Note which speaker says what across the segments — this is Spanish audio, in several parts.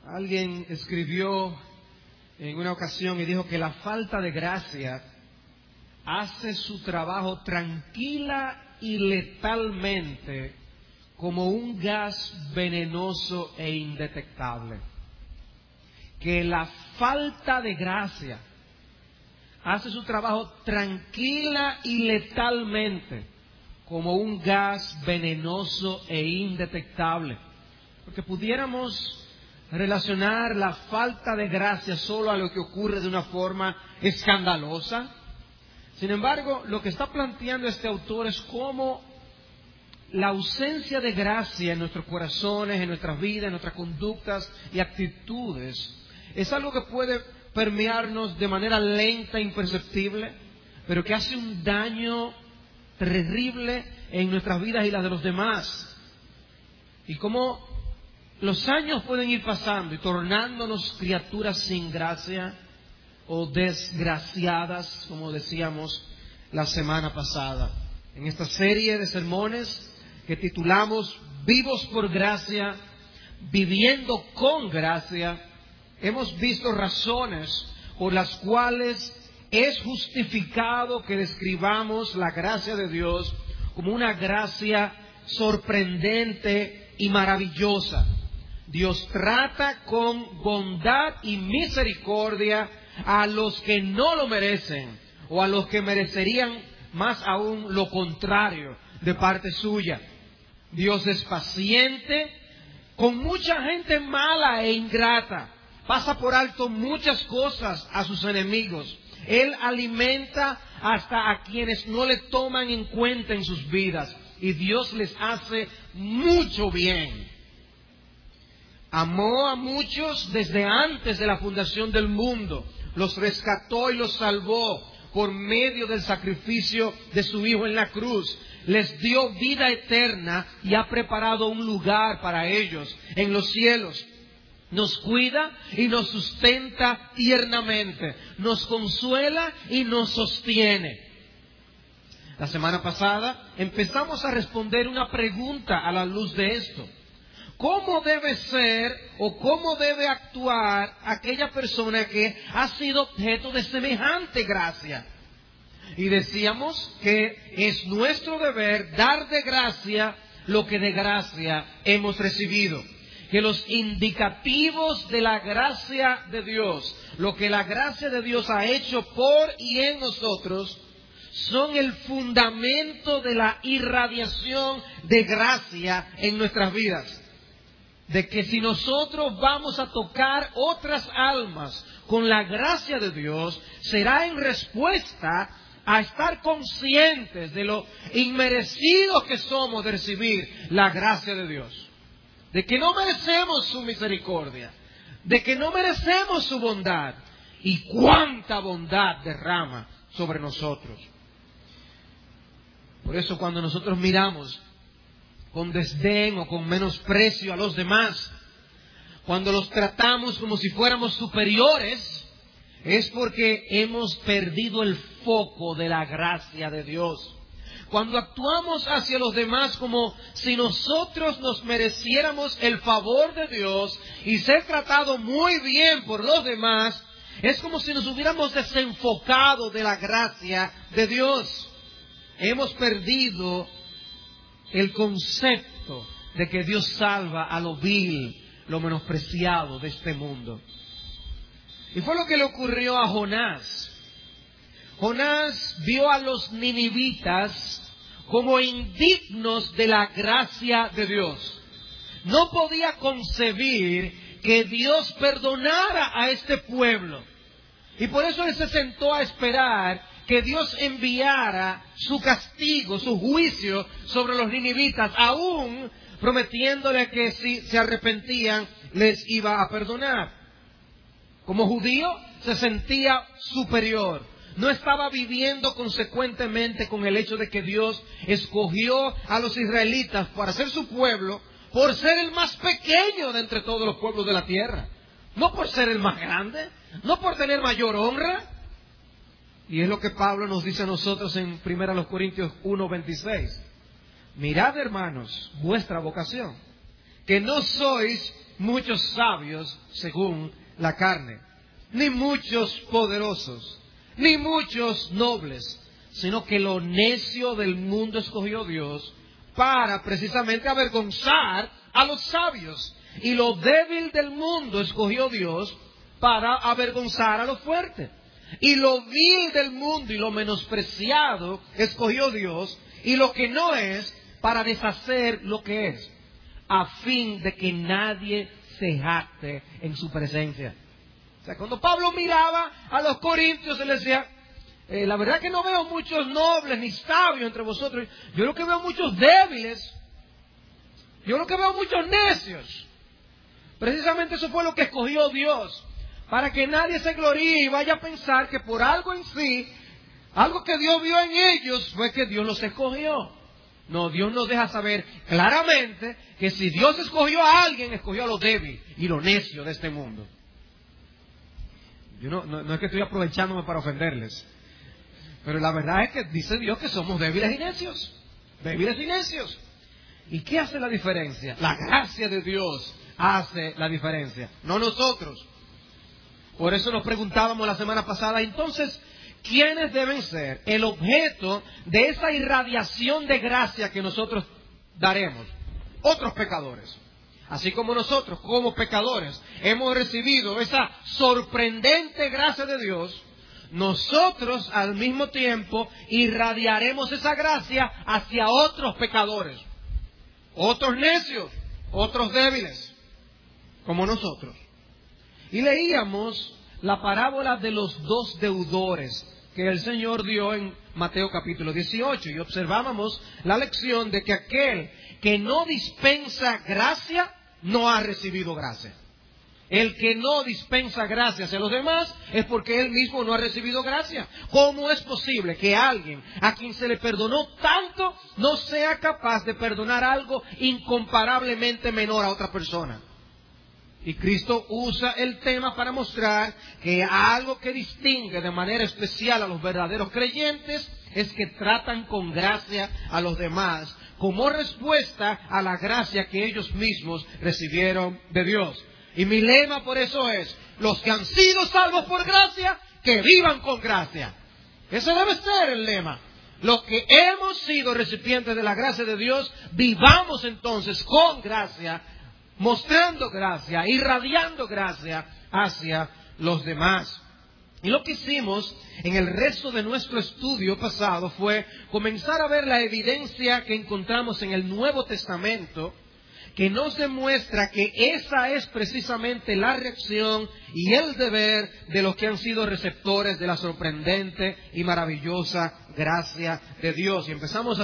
Speaker 1: Alguien escribió en una ocasión y dijo que la falta de gracia hace su trabajo tranquila y letalmente como un gas venenoso e indetectable. Que la falta de gracia hace su trabajo tranquila y letalmente como un gas venenoso e indetectable. Porque pudiéramos relacionar la falta de gracia solo a lo que ocurre de una forma escandalosa. Sin embargo, lo que está planteando este autor es cómo la ausencia de gracia en nuestros corazones, en nuestras vidas, en nuestras conductas y actitudes es algo que puede permearnos de manera lenta e imperceptible, pero que hace un daño terrible en nuestras vidas y las de los demás. Y cómo los años pueden ir pasando y tornándonos criaturas sin gracia o desgraciadas, como decíamos la semana pasada. En esta serie de sermones que titulamos Vivos por Gracia, Viviendo con Gracia, hemos visto razones por las cuales es justificado que describamos la gracia de Dios como una gracia sorprendente y maravillosa. Dios trata con bondad y misericordia a los que no lo merecen o a los que merecerían más aún lo contrario de parte suya. Dios es paciente con mucha gente mala e ingrata. Pasa por alto muchas cosas a sus enemigos. Él alimenta hasta a quienes no le toman en cuenta en sus vidas. Y Dios les hace mucho bien. Amó a muchos desde antes de la fundación del mundo. Los rescató y los salvó por medio del sacrificio de su Hijo en la cruz. Les dio vida eterna y ha preparado un lugar para ellos en los cielos. Nos cuida y nos sustenta tiernamente. Nos consuela y nos sostiene. La semana pasada empezamos a responder una pregunta a la luz de esto. ¿Cómo debe ser o cómo debe actuar aquella persona que ha sido objeto de semejante gracia? Y decíamos que es nuestro deber dar de gracia lo que de gracia hemos recibido. Que los indicativos de la gracia de Dios, lo que la gracia de Dios ha hecho por y en nosotros, son el fundamento de la irradiación de gracia en nuestras vidas. De que si nosotros vamos a tocar otras almas con la gracia de Dios, será en respuesta a estar conscientes de lo inmerecidos que somos de recibir la gracia de Dios. De que no merecemos su misericordia, de que no merecemos su bondad, y cuánta bondad derrama sobre nosotros. Por eso cuando nosotros miramos con desdén o con menosprecio a los demás, cuando los tratamos como si fuéramos superiores, es porque hemos perdido el foco de la gracia de Dios. Cuando actuamos hacia los demás como si nosotros nos mereciéramos el favor de Dios y ser tratado muy bien por los demás, es como si nos hubiéramos desenfocado de la gracia de Dios. Hemos perdido el concepto de que Dios salva a lo vil, lo menospreciado de este mundo. Y fue lo que le ocurrió a Jonás. Jonás vio a los ninivitas como indignos de la gracia de Dios. No podía concebir que Dios perdonara a este pueblo. Y por eso él se sentó a esperar que Dios enviara su castigo, su juicio sobre los ninivitas, aún prometiéndole que si se arrepentían les iba a perdonar. Como judío se sentía superior. No estaba viviendo consecuentemente con el hecho de que Dios escogió a los israelitas para ser su pueblo por ser el más pequeño de entre todos los pueblos de la tierra. No por ser el más grande, no por tener mayor honra. Y es lo que Pablo nos dice a nosotros en 1 Corintios 1:26. Mirad, hermanos, vuestra vocación, que no sois muchos sabios según la carne, ni muchos poderosos, ni muchos nobles, sino que lo necio del mundo escogió Dios para precisamente avergonzar a los sabios, y lo débil del mundo escogió Dios para avergonzar a lo fuerte, y lo vil del mundo y lo menospreciado escogió Dios, y lo que no es, para deshacer lo que es, a fin de que nadie se jacte en su presencia. O sea, cuando Pablo miraba a los corintios, él decía, la verdad que no veo muchos nobles ni sabios entre vosotros. Yo lo que veo muchos débiles. Yo lo que veo muchos necios. Precisamente eso fue lo que escogió Dios. Para que nadie se gloríe y vaya a pensar que por algo en sí, algo que Dios vio en ellos, fue que Dios los escogió. No, Dios nos deja saber claramente que si Dios escogió a alguien, escogió a lo débil y lo necio de este mundo. Yo no es que estoy aprovechándome para ofenderles. Pero la verdad es que dice Dios que somos débiles y necios. Débiles y necios. ¿Y qué hace la diferencia? La gracia de Dios hace la diferencia, no nosotros. Por eso nos preguntábamos la semana pasada, entonces, ¿quiénes deben ser el objeto de esa irradiación de gracia que nosotros daremos? Otros pecadores. Así como nosotros, como pecadores, hemos recibido esa sorprendente gracia de Dios, nosotros al mismo tiempo irradiaremos esa gracia hacia otros pecadores, otros necios, otros débiles, como nosotros. Y leíamos la parábola de los dos deudores que el Señor dio en Mateo capítulo 18, y observábamos la lección de que aquel que no dispensa gracia no ha recibido gracia. El que no dispensa gracia hacia los demás es porque él mismo no ha recibido gracia. ¿Cómo es posible que alguien a quien se le perdonó tanto no sea capaz de perdonar algo incomparablemente menor a otra persona? Y Cristo usa el tema para mostrar que algo que distingue de manera especial a los verdaderos creyentes es que tratan con gracia a los demás como respuesta a la gracia que ellos mismos recibieron de Dios. Y mi lema por eso es, los que han sido salvos por gracia, que vivan con gracia. Ese debe ser el lema. Los que hemos sido recipientes de la gracia de Dios, vivamos entonces con gracia, mostrando gracia, irradiando gracia hacia los demás. Y lo que hicimos en el resto de nuestro estudio pasado fue comenzar a ver la evidencia que encontramos en el Nuevo Testamento, que nos demuestra que esa es precisamente la reacción y el deber de los que han sido receptores de la sorprendente y maravillosa gracia de Dios. Y empezamos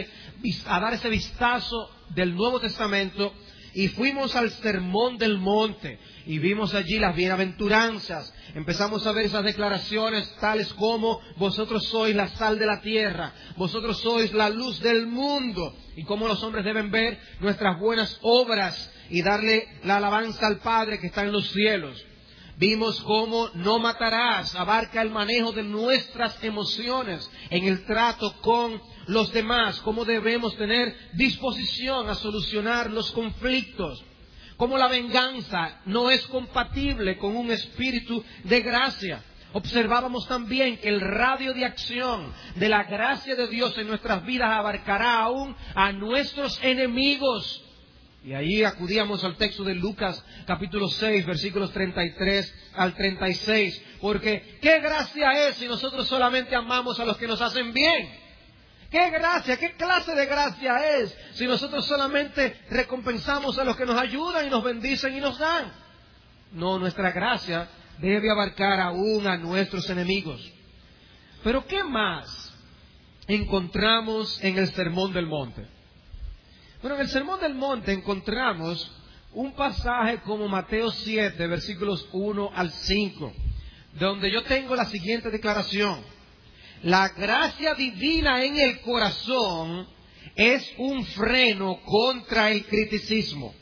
Speaker 1: a dar ese vistazo del Nuevo Testamento y fuimos al Sermón del Monte y vimos allí las bienaventuranzas. Empezamos a ver esas declaraciones tales como vosotros sois la sal de la tierra, vosotros sois la luz del mundo, y cómo los hombres deben ver nuestras buenas obras y darle la alabanza al Padre que está en los cielos. Vimos cómo no matarás abarca el manejo de nuestras emociones en el trato con los demás, cómo debemos tener disposición a solucionar los conflictos, cómo la venganza no es compatible con un espíritu de gracia. Observábamos también que el radio de acción de la gracia de Dios en nuestras vidas abarcará aún a nuestros enemigos. Y ahí acudíamos al texto de Lucas capítulo 6, versículos 33 al 36. Porque ¿qué gracia es si nosotros solamente amamos a los que nos hacen bien? ¿Qué gracia, qué clase de gracia es si nosotros solamente recompensamos a los que nos ayudan y nos bendicen y nos dan? No, nuestra gracia debe abarcar aún a nuestros enemigos. Pero ¿qué más encontramos en el Sermón del Monte? Bueno, en el Sermón del Monte encontramos un pasaje como Mateo 7, versículos 1 al 5, donde yo tengo la siguiente declaración. La gracia divina en el corazón es un freno contra el criticismo.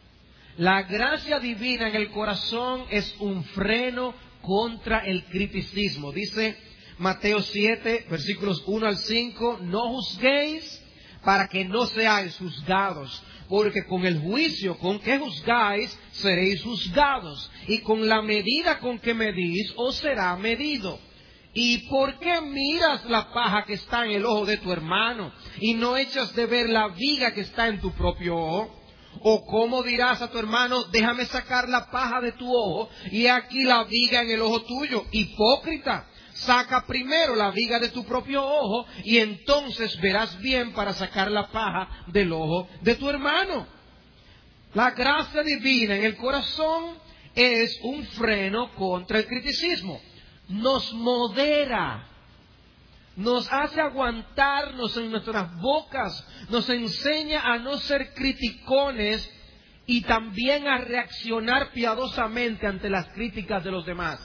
Speaker 1: La gracia divina en el corazón es un freno contra el criticismo. Dice Mateo 7, versículos 1 al 5, no juzguéis para que no seáis juzgados, porque con el juicio con que juzgáis, seréis juzgados, y con la medida con que medís, os será medido. ¿Y por qué miras la paja que está en el ojo de tu hermano, y no echas de ver la viga que está en tu propio ojo? ¿O cómo dirás a tu hermano, déjame sacar la paja de tu ojo, y aquí la viga en el ojo tuyo? Hipócrita, saca primero la viga de tu propio ojo, y entonces verás bien para sacar la paja del ojo de tu hermano. La gracia divina en el corazón es un freno contra el criticismo. Nos modera, nos hace aguantarnos en nuestras bocas, nos enseña a no ser criticones y también a reaccionar piadosamente ante las críticas de los demás.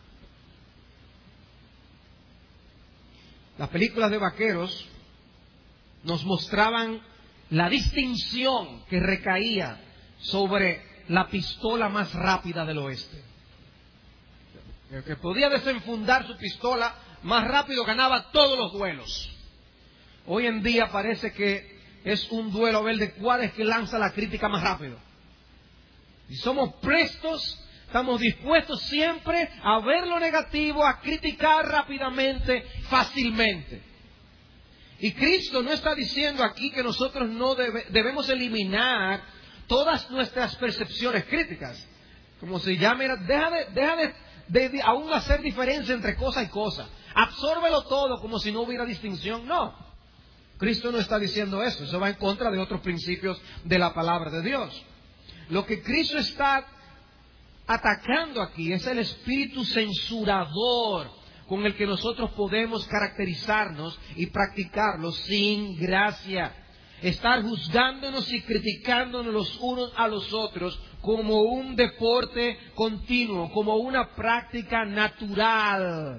Speaker 1: Las películas de vaqueros nos mostraban la distinción que recaía sobre la pistola más rápida del oeste. El que podía desenfundar su pistola más rápido ganaba todos los duelos. Hoy en día parece que es un duelo a ver de cuál es que lanza la crítica más rápido. Y somos prestos, estamos dispuestos siempre a ver lo negativo, a criticar rápidamente, fácilmente. Y Cristo no está diciendo aquí que nosotros no debemos eliminar todas nuestras percepciones críticas. Como si ya, mira, deja de aún hacer diferencia entre cosa y cosa. Absórbelo todo como si no hubiera distinción. No. Cristo no está diciendo eso. Eso va en contra de otros principios de la palabra de Dios. Lo que Cristo está atacando aquí es el espíritu censurador con el que nosotros podemos caracterizarnos y practicarlo sin gracia. Estar juzgándonos y criticándonos los unos a los otros como un deporte continuo, como una práctica natural.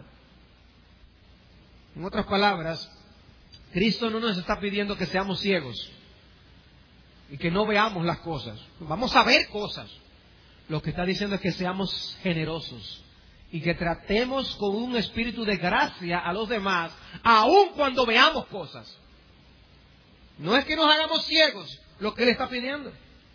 Speaker 1: En otras palabras, Cristo no nos está pidiendo que seamos ciegos y que no veamos las cosas. Vamos a ver cosas. Lo que está diciendo es que seamos generosos y que tratemos con un espíritu de gracia a los demás, aun cuando veamos cosas. No es que nos hagamos ciegos, lo que Él está pidiendo.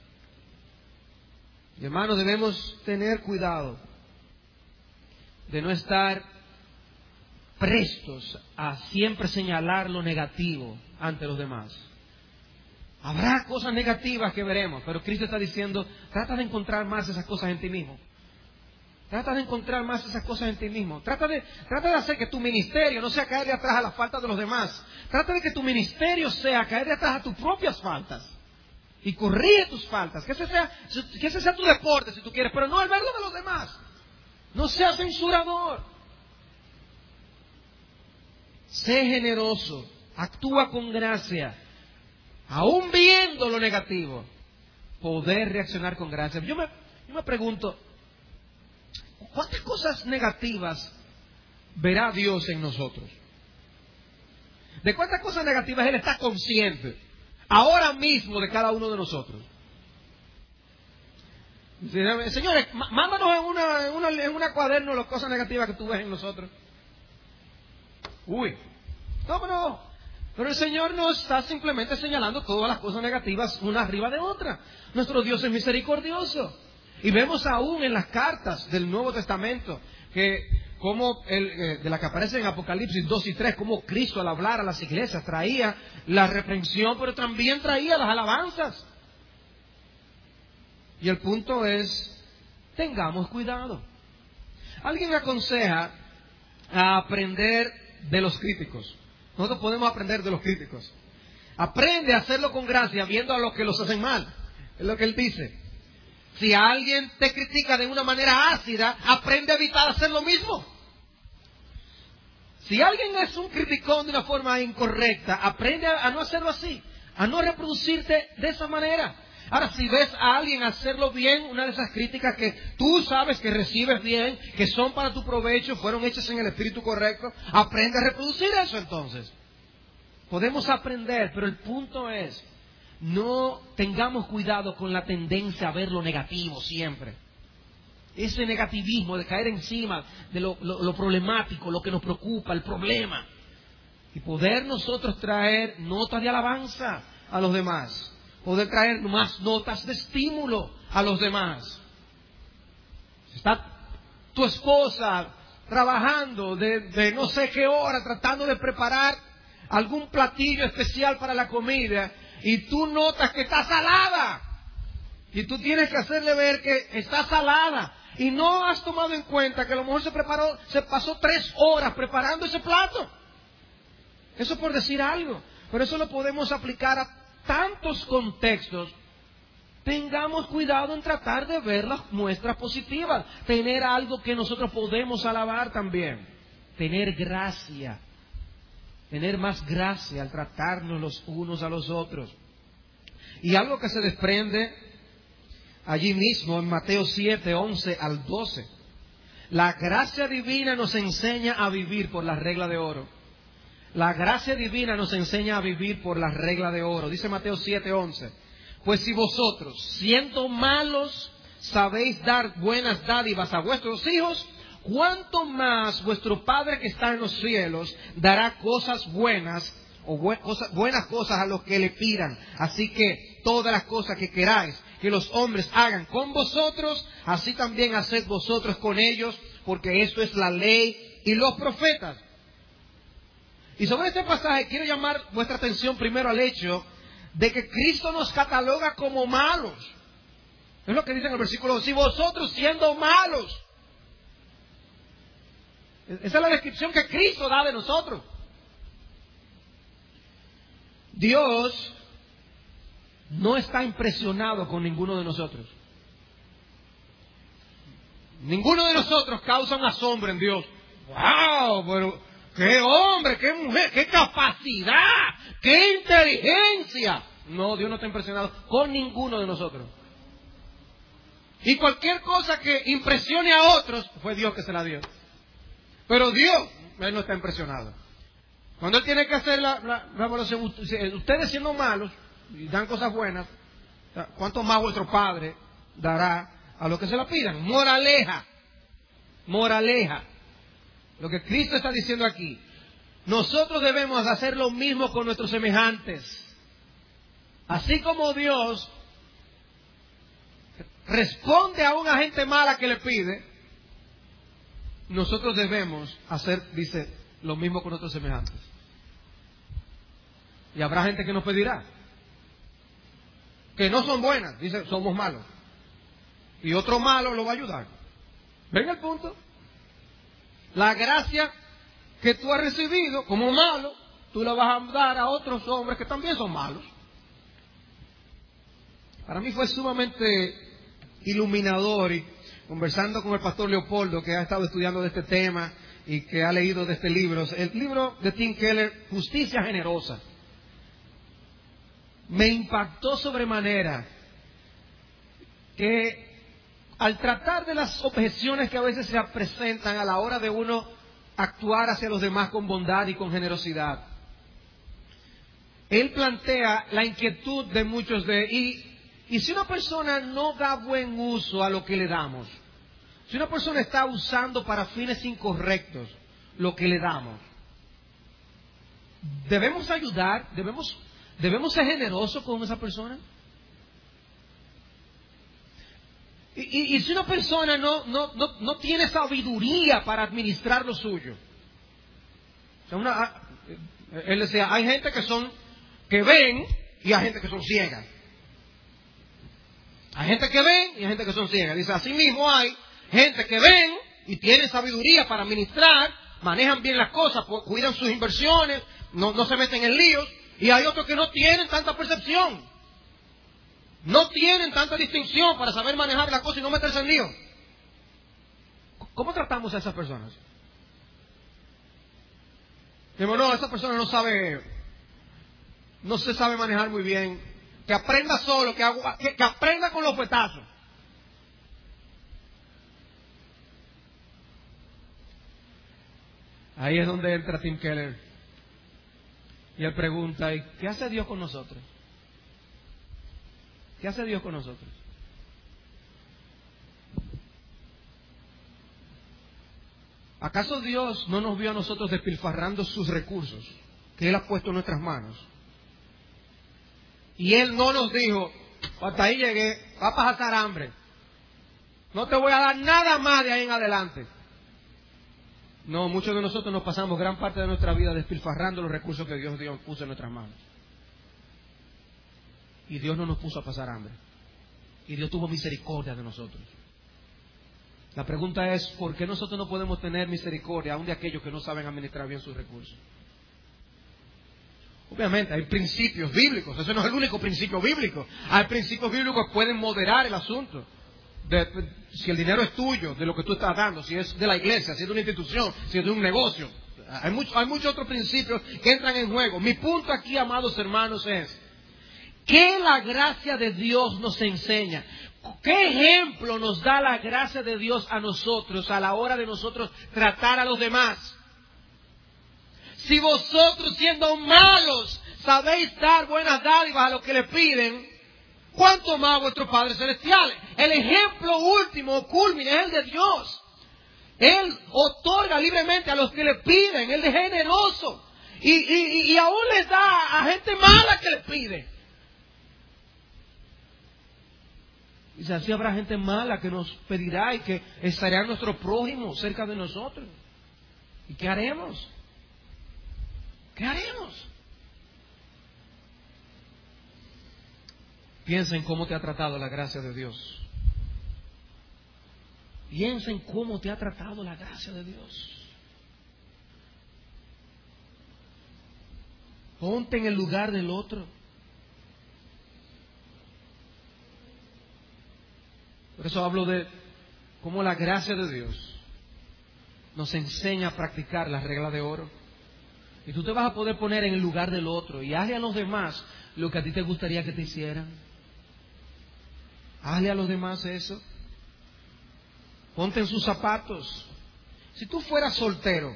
Speaker 1: Y hermanos, debemos tener cuidado de no estar prestos a siempre señalar lo negativo ante los demás. Habrá cosas negativas que veremos, pero Cristo está diciendo, trata de encontrar más esas cosas en ti mismo. Trata de encontrar más esas cosas en ti mismo. Trata de hacer que tu ministerio no sea caer de atrás a las faltas de los demás. Trata de que tu ministerio sea caer de atrás a tus propias faltas. Y corrige tus faltas. Que ese sea tu deporte si tú quieres, pero no al verlo de los demás. No seas censurador. Sé generoso. Actúa con gracia. Aún viendo lo negativo, poder reaccionar con gracia. Yo me pregunto, ¿cuántas cosas negativas verá Dios en nosotros? ¿De cuántas cosas negativas Él está consciente ahora mismo de cada uno de nosotros? Señores, mándanos en una cuaderno las cosas negativas que tú ves en nosotros. Uy, no. Pero el Señor no está simplemente señalando todas las cosas negativas una arriba de otra. Nuestro Dios es misericordioso. Y vemos aún en las cartas del Nuevo Testamento que como de la que aparece en Apocalipsis 2 y 3, como Cristo al hablar a las iglesias traía la reprensión, pero también traía las alabanzas. Y el punto es, tengamos cuidado. Alguien me aconseja a aprender de los críticos. Nosotros podemos aprender de los críticos. Aprende a hacerlo con gracia viendo a los que los hacen mal. Es lo que él dice. Si alguien te critica de una manera ácida, aprende a evitar hacer lo mismo. Si alguien es un criticón de una forma incorrecta, aprende a no hacerlo así, a no reproducirte de esa manera. Ahora, si ves a alguien hacerlo bien, una de esas críticas que tú sabes que recibes bien, que son para tu provecho, fueron hechas en el espíritu correcto, aprende a reproducir eso entonces. Podemos aprender, pero el punto es, no tengamos cuidado con la tendencia a ver lo negativo siempre. Ese negativismo de caer encima de lo problemático, lo que nos preocupa, el problema. Y poder nosotros traer notas de alabanza a los demás. poder traer más notas de estímulo a los demás. Está tu esposa trabajando de no sé qué hora, tratando de preparar algún platillo especial para la comida, y tú notas que está salada. Y tú tienes que hacerle ver que está salada. Y no has tomado en cuenta que a lo mejor se pasó 3 horas preparando ese plato. Eso por decir algo. Pero eso lo podemos aplicar a tantos contextos. Tengamos cuidado en tratar de ver las muestras positivas. Tener algo que nosotros podemos alabar también. Tener gracia. Tener más gracia al tratarnos los unos a los otros. Y algo que se desprende allí mismo en Mateo 7, 11 al 12. La gracia divina nos enseña a vivir por la regla de oro. La gracia divina nos enseña a vivir por la regla de oro. Dice Mateo 7, 11. Pues si vosotros, siendo malos, sabéis dar buenas dádivas a vuestros hijos, ¿cuánto más vuestro Padre que está en los cielos dará cosas buenas o buenas cosas a los que le pidan? Así que todas las cosas que queráis que los hombres hagan con vosotros, así también haced vosotros con ellos, porque esto es la ley y los profetas. Y sobre este pasaje quiero llamar vuestra atención primero al hecho de que Cristo nos cataloga como malos. Es lo que dice en el versículo 2. Si vosotros siendo malos. Esa es la descripción que Cristo da de nosotros. Dios no está impresionado con ninguno de nosotros. Ninguno de nosotros causa un asombro en Dios. ¡Wow! Pero ¡qué hombre! ¡Qué mujer! ¡Qué capacidad! ¡Qué inteligencia! No, Dios no está impresionado con ninguno de nosotros. Y cualquier cosa que impresione a otros, fue Dios que se la dio. Pero Dios, Él no está impresionado. Cuando Él tiene que hacer la evaluación, ustedes siendo malos y dan cosas buenas, ¿cuánto más vuestro Padre dará a los que se la pidan? Moraleja. Moraleja. Lo que Cristo está diciendo aquí. Nosotros debemos hacer lo mismo con nuestros semejantes. Así como Dios responde a una gente mala que le pide, nosotros debemos hacer, dice, lo mismo con nuestros semejantes. Y habrá gente que nos pedirá, que no son buenas, dice, somos malos. Y otro malo lo va a ayudar. ¿Ven el punto? La gracia que tú has recibido como malo, tú la vas a dar a otros hombres que también son malos. Para mí fue sumamente iluminador, y conversando con el pastor Leopoldo, que ha estado estudiando de este tema y que ha leído de este libro, el libro de Tim Keller, Justicia Generosa, me impactó sobremanera que al tratar de las objeciones que a veces se presentan a la hora de uno actuar hacia los demás con bondad y con generosidad, él plantea la inquietud de muchos y si una persona no da buen uso a lo que le damos, si una persona está usando para fines incorrectos lo que le damos, ¿debemos ayudar? ¿Debemos ser generosos con esa persona? Y si una persona no tiene sabiduría para administrar lo suyo, él decía, hay gente que ven y hay gente que son ciegas. Hay gente que ven y hay gente que son ciegas. Dice, así mismo hay gente que ven y tienen sabiduría para administrar, manejan bien las cosas, cuidan sus inversiones, no se meten en líos. Y hay otros que no tienen tanta percepción, no tienen tanta distinción para saber manejar la cosa y no meterse en líos. ¿Cómo tratamos a esas personas? Digo, no, esa persona no se sabe manejar muy bien. Que aprenda solo, que aprenda con los fuetazos. Ahí es donde entra Tim Keller. Y él pregunta, ¿y qué hace Dios con nosotros? ¿Qué hace Dios con nosotros? ¿Acaso Dios no nos vio a nosotros despilfarrando sus recursos que Él ha puesto en nuestras manos? Y Él no nos dijo, hasta ahí llegué, vas a pasar hambre. No te voy a dar nada más de ahí en adelante. No, muchos de nosotros nos pasamos gran parte de nuestra vida despilfarrando los recursos que Dios puso en nuestras manos. Y Dios no nos puso a pasar hambre. Y Dios tuvo misericordia de nosotros. La pregunta es, ¿por qué nosotros no podemos tener misericordia aún de aquellos que no saben administrar bien sus recursos? Obviamente hay principios bíblicos, eso no es el único principio bíblico. Hay principios bíblicos que pueden moderar el asunto. Si el dinero es tuyo, de lo que tú estás dando, si es de la iglesia, si es de una institución, si es de un negocio. Hay muchos otros principios que entran en juego. Mi punto aquí, amados hermanos, es ¿qué la gracia de Dios nos enseña? ¿Qué ejemplo nos da la gracia de Dios a nosotros a la hora de nosotros tratar a los demás? Si vosotros, siendo malos, sabéis dar buenas dádivas a los que le piden, ¿cuánto más vuestro Padre Celestial? El ejemplo último, culmine, es el de Dios. Él otorga libremente a los que le piden. Él es generoso. Y aún les da a gente mala que le pide. Y si así habrá gente mala que nos pedirá y que estará nuestro prójimo cerca de nosotros. ¿Y qué haremos? ¿Qué haremos? Piensa en cómo te ha tratado la gracia de Dios. Piensa en cómo te ha tratado la gracia de Dios. Ponte en el lugar del otro. Por eso hablo de cómo la gracia de Dios nos enseña a practicar las reglas de oro. Y tú te vas a poder poner en el lugar del otro y hazle a los demás lo que a ti te gustaría que te hicieran. Hazle a los demás eso. Ponte en sus zapatos. Si tú fueras soltero,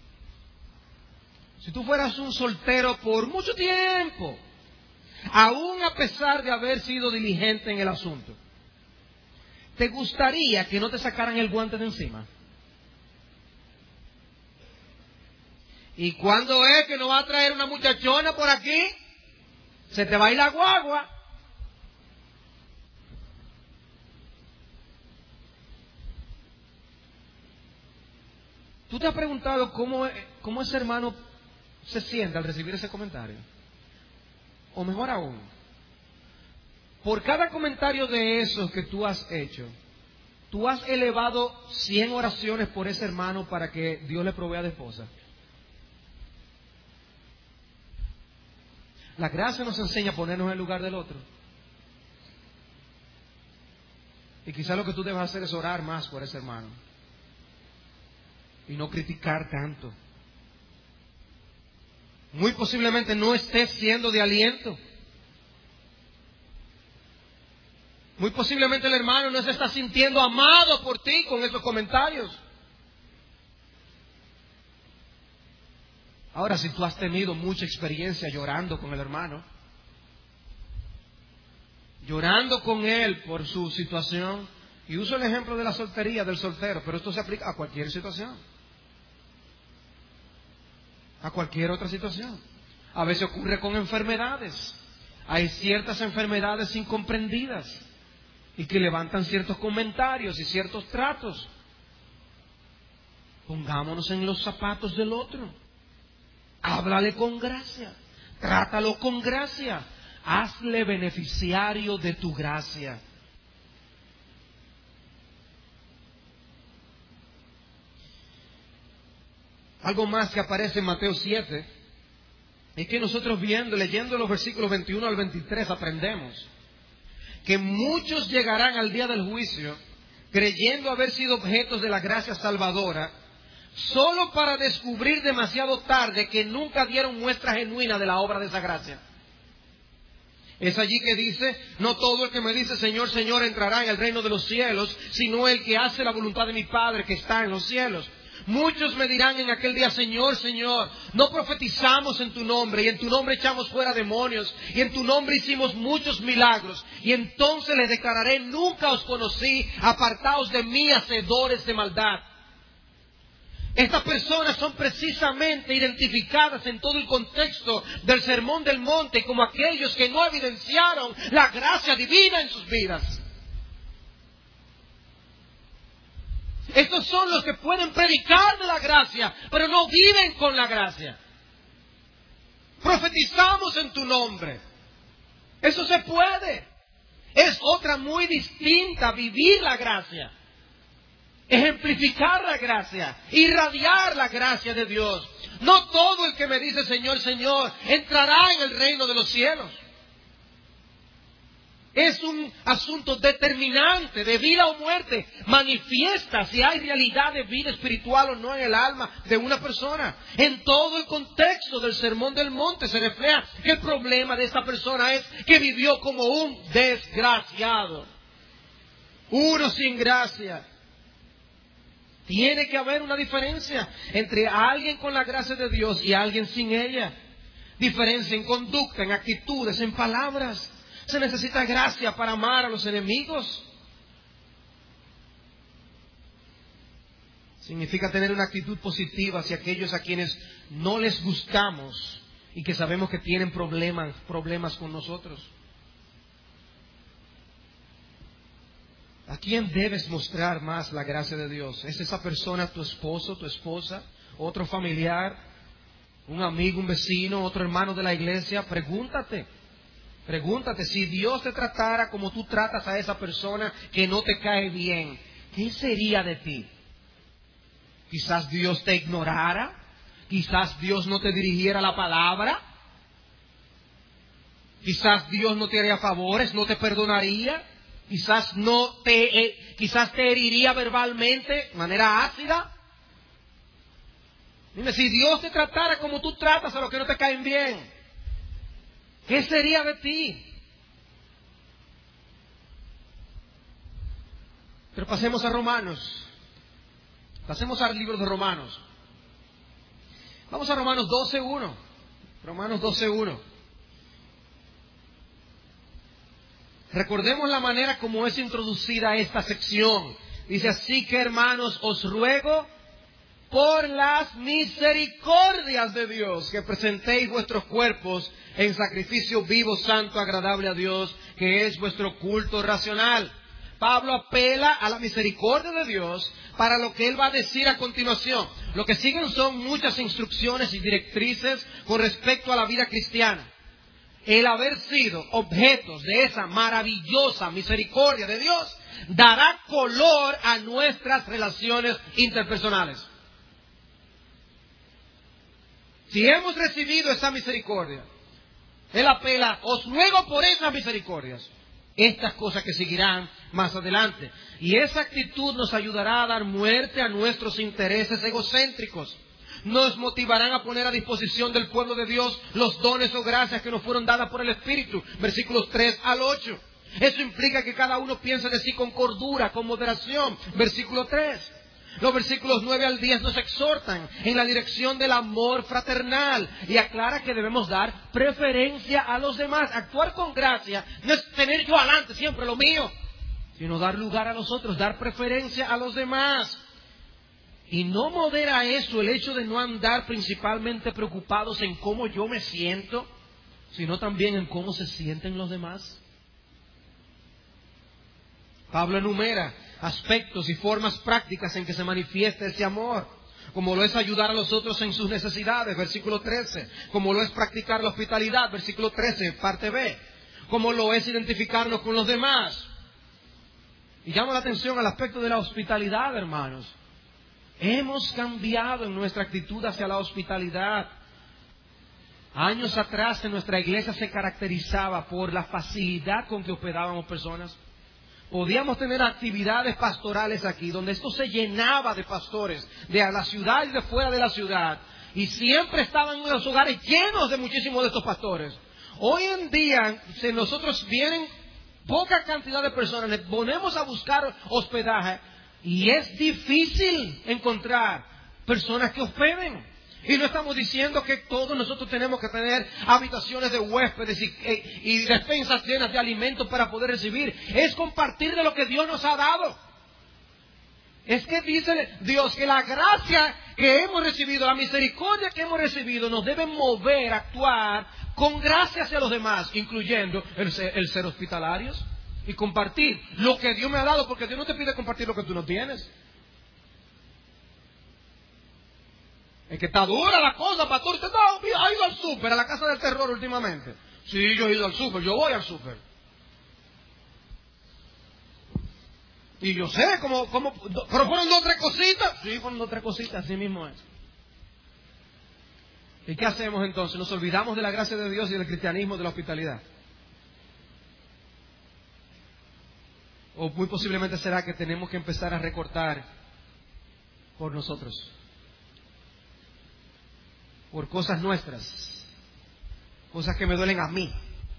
Speaker 1: si tú fueras un soltero por mucho tiempo, aún a pesar de haber sido diligente en el asunto, ¿te gustaría que no te sacaran el guante de encima? ¿Y cuándo es que no va a traer una muchachona por aquí? Se te va a ir la guagua. ¿Tú te has preguntado cómo ese hermano se siente al recibir ese comentario? O mejor aún, por cada comentario de esos que tú has hecho, tú has elevado 100 oraciones por ese hermano para que Dios le provea de esposa. La gracia nos enseña a ponernos en el lugar del otro. Y quizás lo que tú debes hacer es orar más por ese hermano. Y no criticar tanto. Muy posiblemente no estés siendo de aliento. Muy posiblemente el hermano no se está sintiendo amado por ti con esos comentarios. Ahora, si tú has tenido mucha experiencia llorando con el hermano, llorando con él por su situación, y uso el ejemplo de la soltería, del soltero, pero esto se aplica a cualquier situación, a cualquier otra situación. A veces ocurre con enfermedades. Hay ciertas enfermedades incomprendidas y que levantan ciertos comentarios y ciertos tratos. Pongámonos en los zapatos del otro. Háblale con gracia, trátalo con gracia, hazle beneficiario de tu gracia. Algo más que aparece en Mateo 7 es que nosotros leyendo los versículos 21 al 23 aprendemos que muchos llegarán al día del juicio creyendo haber sido objetos de la gracia salvadora, solo para descubrir demasiado tarde que nunca dieron muestra genuina de la obra de esa gracia. Es allí que dice, no todo el que me dice Señor, Señor entrará en el reino de los cielos, sino el que hace la voluntad de mi Padre que está en los cielos. Muchos me dirán en aquel día, Señor, Señor, no profetizamos en tu nombre, y en tu nombre echamos fuera demonios, y en tu nombre hicimos muchos milagros. Y entonces les declararé, nunca os conocí, apartaos de mí, hacedores de maldad. Estas personas son precisamente identificadas en todo el contexto del Sermón del Monte como aquellos que no evidenciaron la gracia divina en sus vidas. Estos son los que pueden predicar de la gracia, pero no viven con la gracia. Profetizamos en tu nombre. Eso se puede. Es otra muy distinta, vivir la gracia. Ejemplificar la gracia, irradiar la gracia de Dios. No todo el que me dice Señor, Señor, entrará en el reino de los cielos. Es un asunto determinante de vida o muerte. Manifiesta si hay realidad de vida espiritual o no en el alma de una persona. En todo el contexto del Sermón del Monte se refleja que el problema de esta persona es que vivió como un desgraciado. Uno sin gracia. Tiene que haber una diferencia entre alguien con la gracia de Dios y alguien sin ella. Diferencia en conducta, en actitudes, en palabras. Se necesita gracia para amar a los enemigos. Significa tener una actitud positiva hacia aquellos a quienes no les gustamos y que sabemos que tienen problemas con nosotros. ¿A quién debes mostrar más la gracia de Dios? ¿Es esa persona tu esposo, tu esposa, otro familiar, un amigo, un vecino, otro hermano de la iglesia? Pregúntate si Dios te tratara como tú tratas a esa persona que no te cae bien, ¿qué sería de ti? Quizás Dios te ignorara, quizás Dios no te dirigiera la palabra, quizás Dios no te haría favores, no te perdonaría. Quizás te heriría verbalmente, de manera ácida. Dime, si Dios te tratara como tú tratas a los que no te caen bien, ¿qué sería de ti? Pero pasemos a Romanos. Pasemos al libro de Romanos. Vamos a Romanos 12:1. Romanos 12:1. Recordemos la manera como es introducida esta sección. Dice, así que hermanos, os ruego por las misericordias de Dios que presentéis vuestros cuerpos en sacrificio vivo, santo, agradable a Dios, que es vuestro culto racional. Pablo apela a la misericordia de Dios para lo que él va a decir a continuación. Lo que siguen son muchas instrucciones y directrices con respecto a la vida cristiana. El haber sido objetos de esa maravillosa misericordia de Dios dará color a nuestras relaciones interpersonales. Si hemos recibido esa misericordia, él apela, os ruego por esas misericordias, estas cosas que seguirán más adelante. Y esa actitud nos ayudará a dar muerte a nuestros intereses egocéntricos. Nos motivarán a poner a disposición del pueblo de Dios los dones o gracias que nos fueron dadas por el Espíritu. Versículos 3 al 8. Eso implica que cada uno piense de sí con cordura, con moderación. Versículo 3. Los versículos 9 al 10 nos exhortan en la dirección del amor fraternal y aclara que debemos dar preferencia a los demás. Actuar con gracia no es tener yo adelante siempre lo mío, sino dar lugar a los otros, dar preferencia a los demás. Y no modera eso el hecho de no andar principalmente preocupados en cómo yo me siento, sino también en cómo se sienten los demás. Pablo enumera aspectos y formas prácticas en que se manifiesta ese amor, como lo es ayudar a los otros en sus necesidades, versículo 13, como lo es practicar la hospitalidad, versículo 13, parte B, como lo es identificarnos con los demás. Y llama la atención al aspecto de la hospitalidad, hermanos. Hemos cambiado en nuestra actitud hacia la hospitalidad. Años atrás en nuestra iglesia se caracterizaba por la facilidad con que hospedábamos personas. Podíamos tener actividades pastorales aquí, donde esto se llenaba de pastores, de la ciudad y de fuera de la ciudad. Y siempre estaban en los hogares llenos de muchísimos de estos pastores. Hoy en día, si nosotros vienen poca cantidad de personas, les ponemos a buscar hospedaje, y es difícil encontrar personas que hospeden. Y no estamos diciendo que todos nosotros tenemos que tener habitaciones de huéspedes y despensas llenas de alimentos para poder recibir. Es compartir de lo que Dios nos ha dado. Es que dice Dios que la gracia que hemos recibido, la misericordia que hemos recibido, nos debe mover a actuar con gracia hacia los demás, incluyendo el ser hospitalarios y compartir lo que Dios me ha dado, porque Dios no te pide compartir lo que tú no tienes. Es que está dura la cosa, pastor. ¿Usted ha ido al súper, a la casa del terror últimamente? Sí, yo he ido al súper, yo voy al súper. Y yo sé cómo, pero fueron 2 o 3 cositas. Sí, fueron 2 o 3 cositas, así mismo es. ¿Y qué hacemos entonces? Nos olvidamos de la gracia de Dios y del cristianismo, de la hospitalidad. O muy posiblemente será que tenemos que empezar a recortar por nosotros, por cosas nuestras, cosas que me duelen a mí.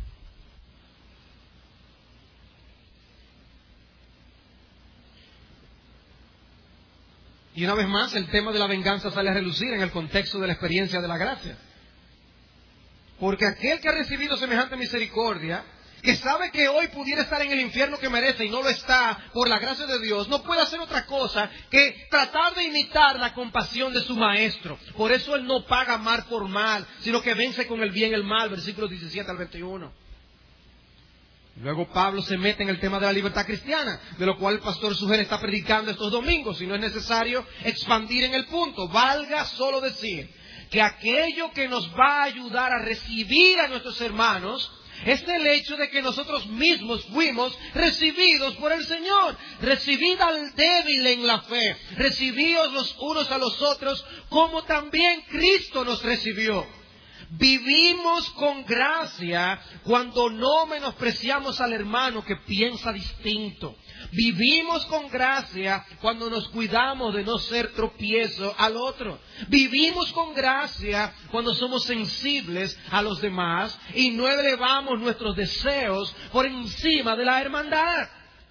Speaker 1: Y una vez más, el tema de la venganza sale a relucir en el contexto de la experiencia de la gracia. Porque aquel que ha recibido semejante misericordia, que sabe que hoy pudiera estar en el infierno que merece y no lo está por la gracia de Dios, no puede hacer otra cosa que tratar de imitar la compasión de su maestro. Por eso él no paga mal por mal, sino que vence con el bien el mal, versículos 17 al 21. Luego Pablo se mete en el tema de la libertad cristiana, de lo cual el pastor Sujer está predicando estos domingos, y no es necesario expandir en el punto. Valga solo decir que aquello que nos va a ayudar a recibir a nuestros hermanos es el hecho de que nosotros mismos fuimos recibidos por el Señor. Recibid al débil en la fe, recibíos los unos a los otros como también Cristo nos recibió. Vivimos con gracia cuando no menospreciamos al hermano que piensa distinto. Vivimos con gracia cuando nos cuidamos de no ser tropiezo al otro. Vivimos con gracia cuando somos sensibles a los demás y no elevamos nuestros deseos por encima de la hermandad.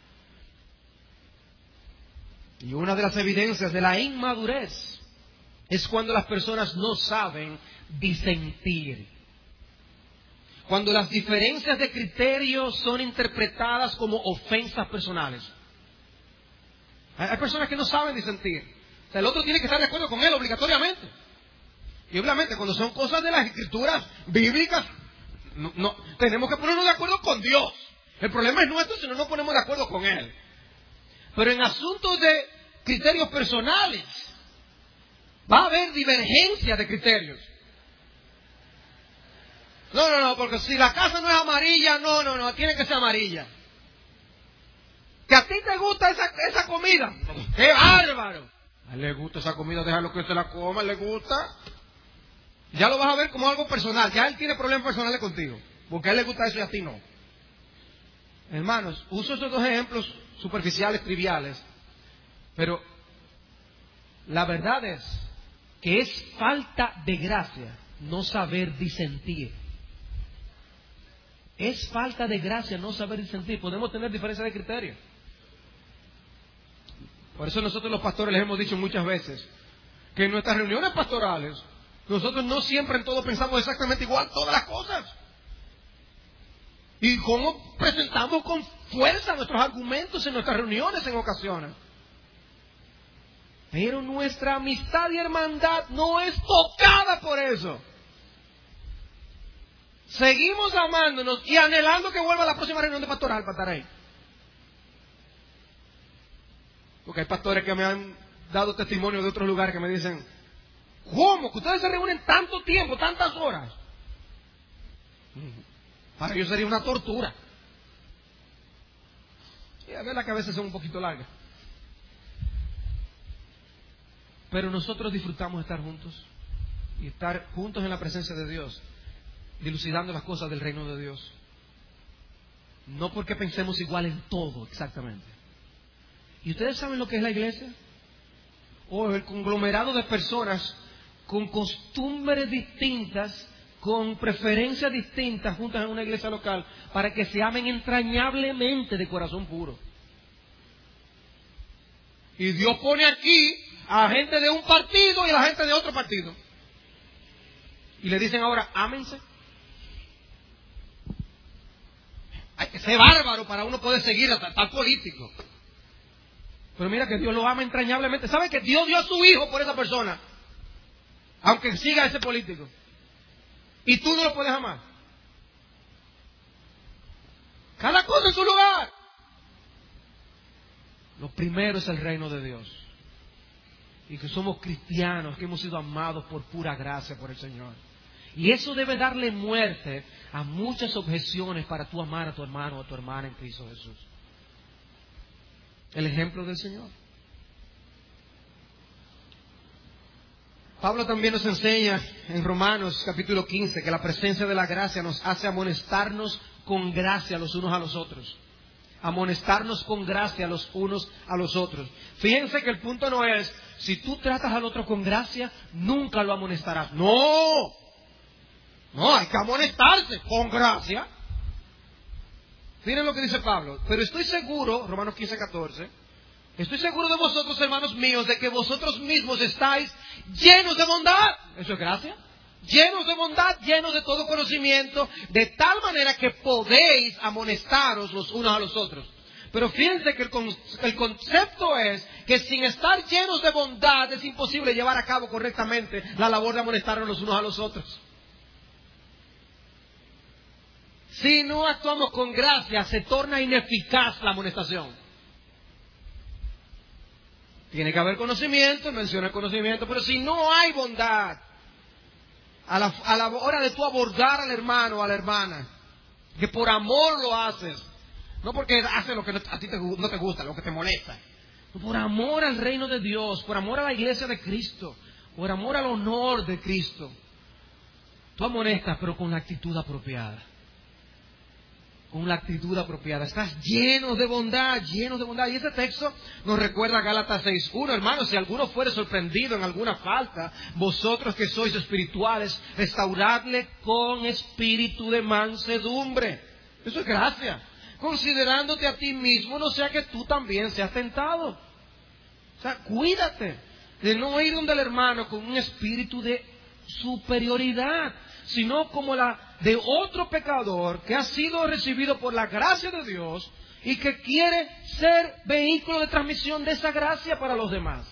Speaker 1: Y una de las evidencias de la inmadurez es cuando las personas no saben disentir. Cuando las diferencias de criterio son interpretadas como ofensas personales. Hay personas que no saben disentir. O sea, el otro tiene que estar de acuerdo con él obligatoriamente. Y obviamente cuando son cosas de las escrituras bíblicas, no tenemos que ponernos de acuerdo con Dios. El problema es nuestro si no nos ponemos de acuerdo con Él. Pero en asuntos de criterios personales, va a haber divergencia de criterios. No, porque si la casa no es amarilla, no, tiene que ser amarilla. Que a ti te gusta esa comida, ¡qué bárbaro! A él le gusta esa comida, déjalo que se la coma, le gusta. Ya lo vas a ver como algo personal, ya él tiene problemas personales contigo, porque a él le gusta eso y a ti no. Hermanos, uso esos 2 ejemplos superficiales, triviales, pero la verdad es que es falta de gracia no saber disentir. Es falta de gracia no saber disentir. Podemos tener diferencia de criterio. Por eso nosotros los pastores les hemos dicho muchas veces que en nuestras reuniones pastorales nosotros no siempre en todo pensamos exactamente igual todas las cosas. Y cómo presentamos con fuerza nuestros argumentos en nuestras reuniones en ocasiones. Pero nuestra amistad y hermandad no es tocada por eso. Seguimos amándonos y anhelando que vuelva a la próxima reunión de pastoral para estar ahí. Porque hay pastores que me han dado testimonio de otros lugares que me dicen, ¿cómo? ¿Que ustedes se reúnen tanto tiempo, tantas horas? Para ellos sería una tortura. Y a ver, que a veces son un poquito largas. Pero nosotros disfrutamos estar juntos y estar juntos en la presencia de Dios, dilucidando las cosas del reino de Dios. No porque pensemos igual en todo exactamente. ¿Y ustedes saben lo que es la iglesia? O el conglomerado de personas con costumbres distintas, con preferencias distintas, juntas en una iglesia local, para que se amen entrañablemente de corazón puro. Y Dios pone aquí a gente de un partido y a la gente de otro partido. Y le dicen ahora, ámense. Hay que ser bárbaro para uno poder seguir hasta tal político. Pero mira que Dios lo ama entrañablemente. ¿Sabe que Dios dio a su hijo por esa persona? Aunque siga ese político. Y tú no lo puedes amar. Cada cosa en su lugar. Lo primero es el reino de Dios. Y que somos cristianos, que hemos sido amados por pura gracia por el Señor. Y eso debe darle muerte a muchas objeciones para tú amar a tu hermano o a tu hermana en Cristo Jesús. El ejemplo del Señor. Pablo también nos enseña en Romanos capítulo 15 que la presencia de la gracia nos hace amonestarnos con gracia los unos a los otros. Amonestarnos con gracia los unos a los otros. Fíjense que el punto no es, si tú tratas al otro con gracia, nunca lo amonestarás. No, hay que amonestarse con gracia. Miren lo que dice Pablo. Pero estoy seguro, Romanos 15:14, estoy seguro de vosotros, hermanos míos, de que vosotros mismos estáis llenos de bondad. ¿Eso es gracia? Llenos de bondad, llenos de todo conocimiento, de tal manera que podéis amonestaros los unos a los otros. Pero fíjense que el concepto es que sin estar llenos de bondad es imposible llevar a cabo correctamente la labor de amonestarnos los unos a los otros. Si no actuamos con gracia, se torna ineficaz la amonestación. Tiene que haber conocimiento, menciona el conocimiento, pero si no hay bondad, a la hora de tú abordar al hermano o a la hermana, que por amor lo haces, no porque haces lo que a ti no te gusta, lo que te molesta, por amor al reino de Dios, por amor a la iglesia de Cristo, por amor al honor de Cristo, tú amonestas, pero con la actitud apropiada. Con la actitud apropiada. Estás lleno de bondad, lleno de bondad. Y este texto nos recuerda a Gálatas 6:1. Hermanos, si alguno fuere sorprendido en alguna falta, vosotros que sois espirituales, restauradle con espíritu de mansedumbre. Eso es gracia. Considerándote a ti mismo, no sea que tú también seas tentado. O sea, cuídate de no ir donde el hermano con un espíritu de superioridad, sino como la de otro pecador que ha sido recibido por la gracia de Dios y que quiere ser vehículo de transmisión de esa gracia para los demás.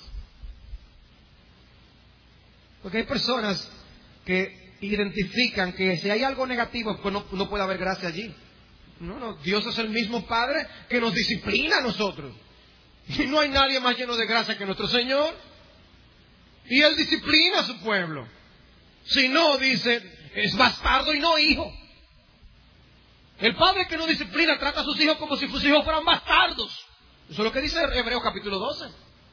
Speaker 1: Porque hay personas que identifican que si hay algo negativo, pues no puede haber gracia allí. No, Dios es el mismo Padre que nos disciplina a nosotros. Y no hay nadie más lleno de gracia que nuestro Señor. Y Él disciplina a su pueblo. Si no, dice, es bastardo y no hijo. El padre que no disciplina trata a sus hijos como si sus hijos fueran bastardos. Eso es lo que dice Hebreos capítulo 12.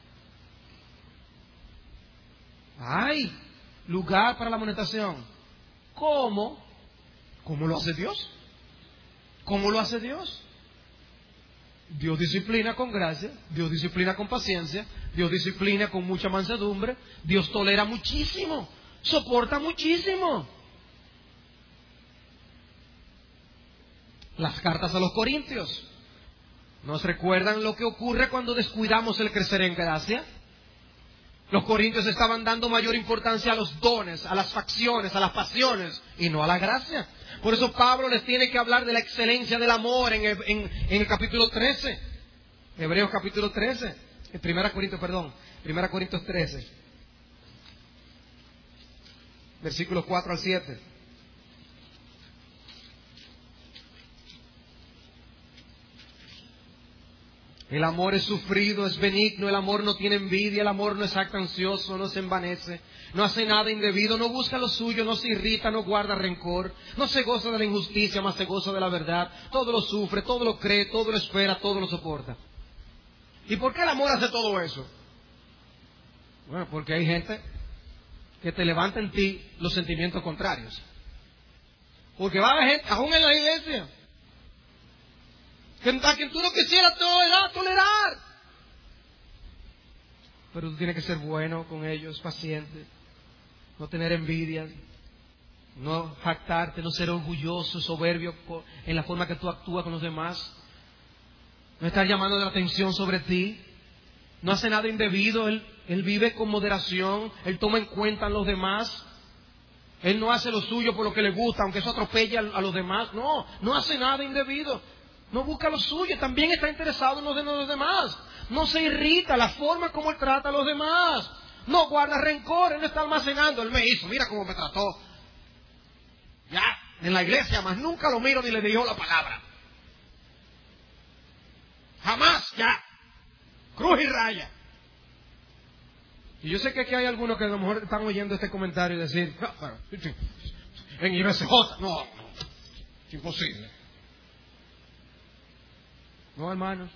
Speaker 1: Hay lugar para la amonestación. ¿Cómo? ¿Cómo lo hace Dios? ¿Cómo lo hace Dios? Dios disciplina con gracia, Dios disciplina con paciencia, Dios disciplina con mucha mansedumbre, Dios tolera muchísimo, soporta muchísimo. Las cartas a los Corintios nos recuerdan lo que ocurre cuando descuidamos el crecer en gracia. Los corintios estaban dando mayor importancia a los dones, a las facciones, a las pasiones y no a la gracia. Por eso Pablo les tiene que hablar de la excelencia del amor en el capítulo 13. Hebreos capítulo 13. 1 Corintios 13. Versículos 4 al 7. El amor es sufrido, es benigno, el amor no tiene envidia, el amor no es jactancioso, no se envanece, no hace nada indebido, no busca lo suyo, no se irrita, no guarda rencor, no se goza de la injusticia, más se goza de la verdad, todo lo sufre, todo lo cree, todo lo espera, todo lo soporta. ¿Y por qué el amor hace todo eso? Bueno, porque hay gente que te levanta en ti los sentimientos contrarios. Porque va a haber gente, aún en la iglesia, a quien tú no quisieras tolerar. Pero tú tienes que ser bueno con ellos, paciente, no tener envidia, no jactarte, no ser orgulloso, soberbio en la forma que tú actúas con los demás, no estar llamando la atención sobre ti, no hace nada indebido, él vive con moderación, él toma en cuenta a los demás, él no hace lo suyo por lo que le gusta, aunque eso atropelle a los demás, no hace nada indebido. No busca lo suyo, también está interesado en los de los demás. no se irrita la forma como él trata a los demás. No guarda rencor, él no está almacenando. Él me hizo, mira cómo me trató. Ya, en la iglesia, más nunca lo miro ni le digo la palabra. Jamás, ya. Cruz y raya. Y yo sé que aquí hay algunos que a lo mejor están oyendo este comentario y decir, no, pero, en IBCJ, no, es imposible. No, hermanos.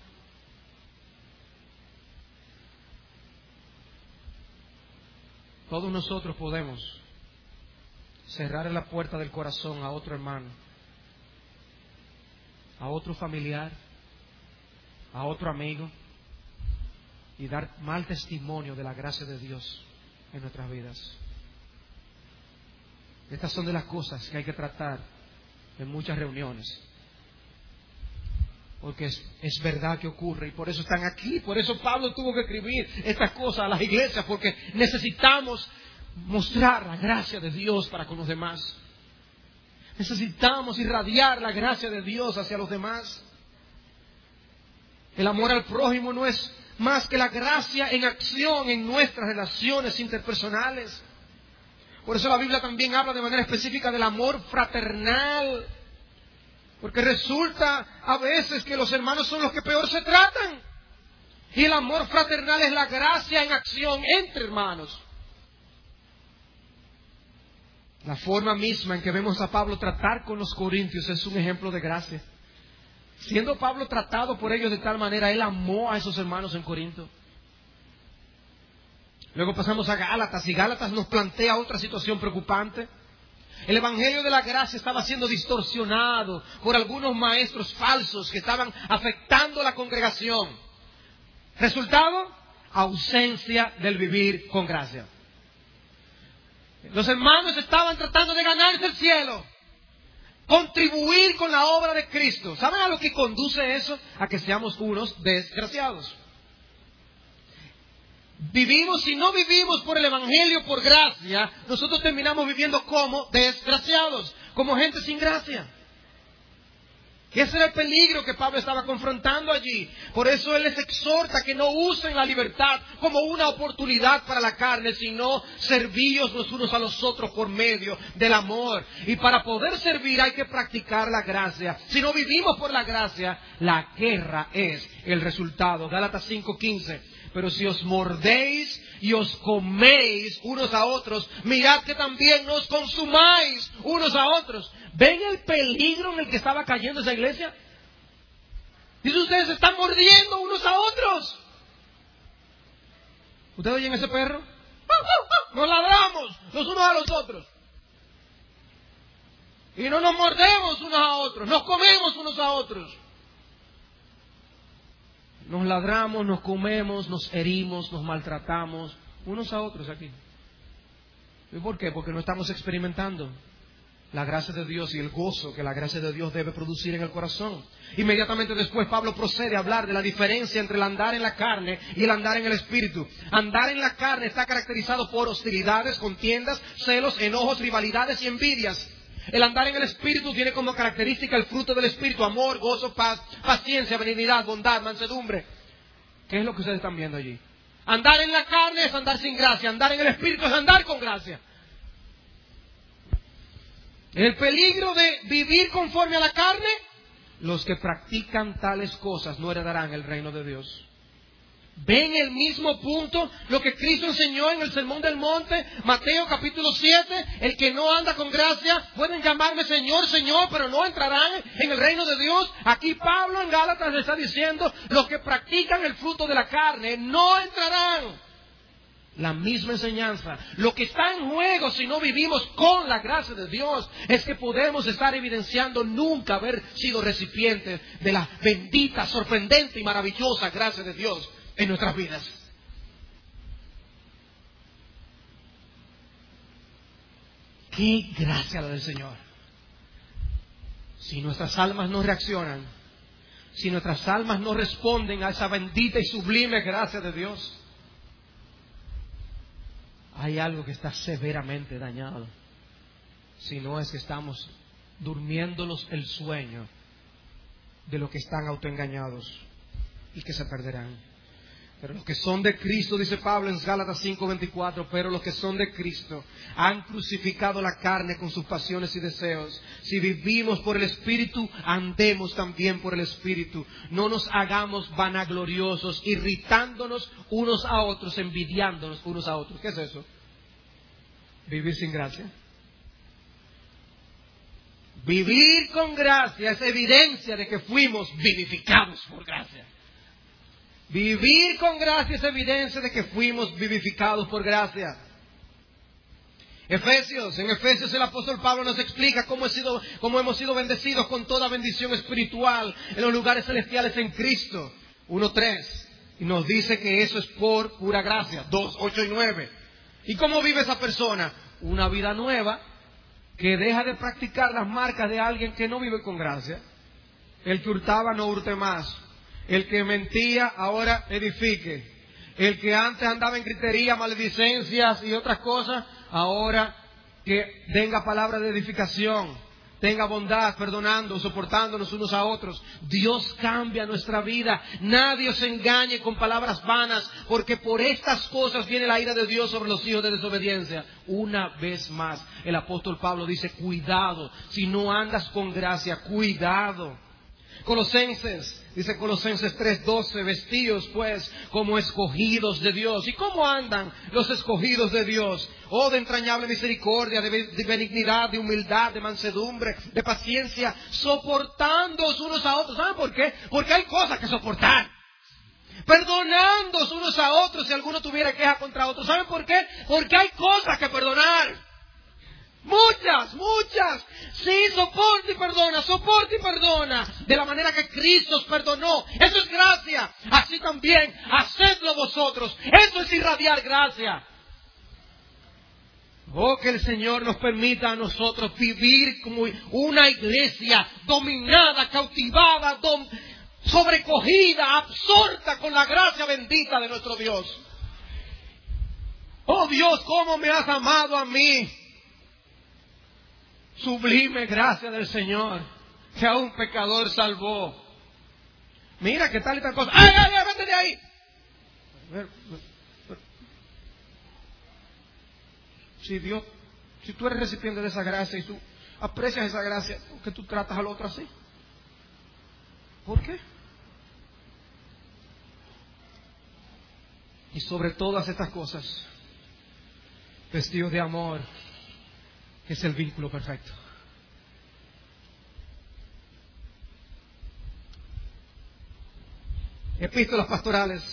Speaker 1: Todos nosotros podemos cerrar la puerta del corazón a otro hermano, a otro familiar, a otro amigo, y dar mal testimonio de la gracia de Dios en nuestras vidas. Estas son de las cosas que hay que tratar en muchas reuniones, porque es verdad que ocurre, y por eso están aquí. Por eso Pablo tuvo que escribir estas cosas a las iglesias, porque necesitamos mostrar la gracia de Dios para con los demás. Necesitamos irradiar la gracia de Dios hacia los demás. El amor al prójimo no es más que la gracia en acción en nuestras relaciones interpersonales. Por eso la Biblia también habla de manera específica del amor fraternal. Porque resulta a veces que los hermanos son los que peor se tratan. Y el amor fraternal es la gracia en acción entre hermanos. La forma misma en que vemos a Pablo tratar con los corintios es un ejemplo de gracia. Siendo Pablo tratado por ellos de tal manera, él amó a esos hermanos en Corinto. Luego pasamos a Gálatas, y Gálatas nos plantea otra situación preocupante. El evangelio de la gracia estaba siendo distorsionado por algunos maestros falsos que estaban afectando la congregación. Resultado, ausencia del vivir con gracia. Los hermanos estaban tratando de ganarse el cielo, contribuir con la obra de Cristo. ¿Saben a lo que conduce eso? A que seamos unos desgraciados. Si no vivimos por el evangelio, por gracia, nosotros terminamos viviendo como desgraciados, como gente sin gracia. Ese era el peligro que Pablo estaba confrontando allí. Por eso él les exhorta que no usen la libertad como una oportunidad para la carne, sino servíos los unos a los otros por medio del amor. Y para poder servir hay que practicar la gracia. Si no vivimos por la gracia, la guerra es el resultado. Gálatas 5:15. Pero si os mordéis y os coméis unos a otros, mirad que también no os consumáis unos a otros. ¿Ven el peligro en el que estaba cayendo esa iglesia? Dice, ustedes se están mordiendo unos a otros. ¿Ustedes oyen ese perro? Nos ladramos los unos a los otros. Y no nos mordemos unos a otros, nos comemos unos a otros. Nos ladramos, nos comemos, nos herimos, nos maltratamos unos a otros aquí. ¿Y por qué? Porque no estamos experimentando la gracia de Dios y el gozo que la gracia de Dios debe producir en el corazón. Inmediatamente después Pablo procede a hablar de la diferencia entre el andar en la carne y el andar en el espíritu. Andar en la carne está caracterizado por hostilidades, contiendas, celos, enojos, rivalidades y envidias. El andar en el Espíritu tiene como característica el fruto del Espíritu: amor, gozo, paz, paciencia, benignidad, bondad, mansedumbre. ¿Qué es lo que ustedes están viendo allí? Andar en la carne es andar sin gracia. Andar en el Espíritu es andar con gracia. El peligro de vivir conforme a la carne: los que practican tales cosas no heredarán el reino de Dios. ¿Ven el mismo punto? Lo que Cristo enseñó en el Sermón del Monte, Mateo capítulo 7. El que no anda con gracia, pueden llamarme Señor, Señor, pero no entrarán en el reino de Dios. Aquí Pablo en Gálatas le está diciendo, los que practican el fruto de la carne no entrarán. La misma enseñanza. Lo que está en juego si no vivimos con la gracia de Dios es que podemos estar evidenciando nunca haber sido recipientes de la bendita, sorprendente y maravillosa gracia de Dios en nuestras vidas. ¡Qué gracia la del Señor! Si nuestras almas no reaccionan, si nuestras almas no responden a esa bendita y sublime gracia de Dios, hay algo que está severamente dañado. Si no es que estamos durmiéndolos el sueño de los que están autoengañados y que se perderán. Pero los que son de Cristo, dice Pablo en Gálatas 5:24, pero los que son de Cristo han crucificado la carne con sus pasiones y deseos. Si vivimos por el Espíritu, andemos también por el Espíritu. No nos hagamos vanagloriosos, irritándonos unos a otros, envidiándonos unos a otros. ¿Qué es eso? Vivir sin gracia. Vivir con gracia es evidencia de que fuimos vivificados por gracia. Vivir con gracia es evidencia de que fuimos vivificados por gracia. En Efesios el apóstol Pablo nos explica cómo hemos sido bendecidos con toda bendición espiritual en los lugares celestiales en Cristo. 1:3. Y nos dice que eso es por pura gracia. 2:8 y 9. ¿Y cómo vive esa persona? Una vida nueva que deja de practicar las marcas de alguien que no vive con gracia. El que hurtaba no hurte más. El que mentía ahora edifique. El que antes andaba en gritería, maledicencias y otras cosas, ahora que tenga palabra de edificación, tenga bondad, perdonando, soportándonos unos a otros. Dios cambia nuestra vida. Nadie os engañe con palabras vanas, porque por estas cosas viene la ira de Dios sobre los hijos de desobediencia. Una vez más, el apóstol Pablo dice, cuidado, si no andas con gracia, cuidado. Dice Colosenses 3:12, vestidos pues como escogidos de Dios. ¿Y cómo andan los escogidos de Dios? Oh, de entrañable misericordia, de benignidad, de humildad, de mansedumbre, de paciencia, soportándoos unos a otros. ¿Saben por qué? Porque hay cosas que soportar. Perdonándoos unos a otros si alguno tuviera queja contra otros. ¿Saben por qué? Porque hay cosas que perdonar. Muchas. Sí, soporta y perdona. De la manera que Cristo os perdonó. Eso es gracia. Así también, hacedlo vosotros. Eso es irradiar gracia. Oh, que el Señor nos permita a nosotros vivir como una iglesia dominada, cautivada, sobrecogida, absorta con la gracia bendita de nuestro Dios. Oh Dios, cómo me has amado a mí. Sublime gracia del Señor, que a un pecador salvó. Mira que tal y tal cosa. ¡Ay, vete de ahí! Si tú eres recipiente de esa gracia y tú aprecias esa gracia, ¿por qué tú tratas al otro así? ¿Por qué? Y sobre todas estas cosas, vestidos de amor, que es el vínculo perfecto. Epístolas pastorales.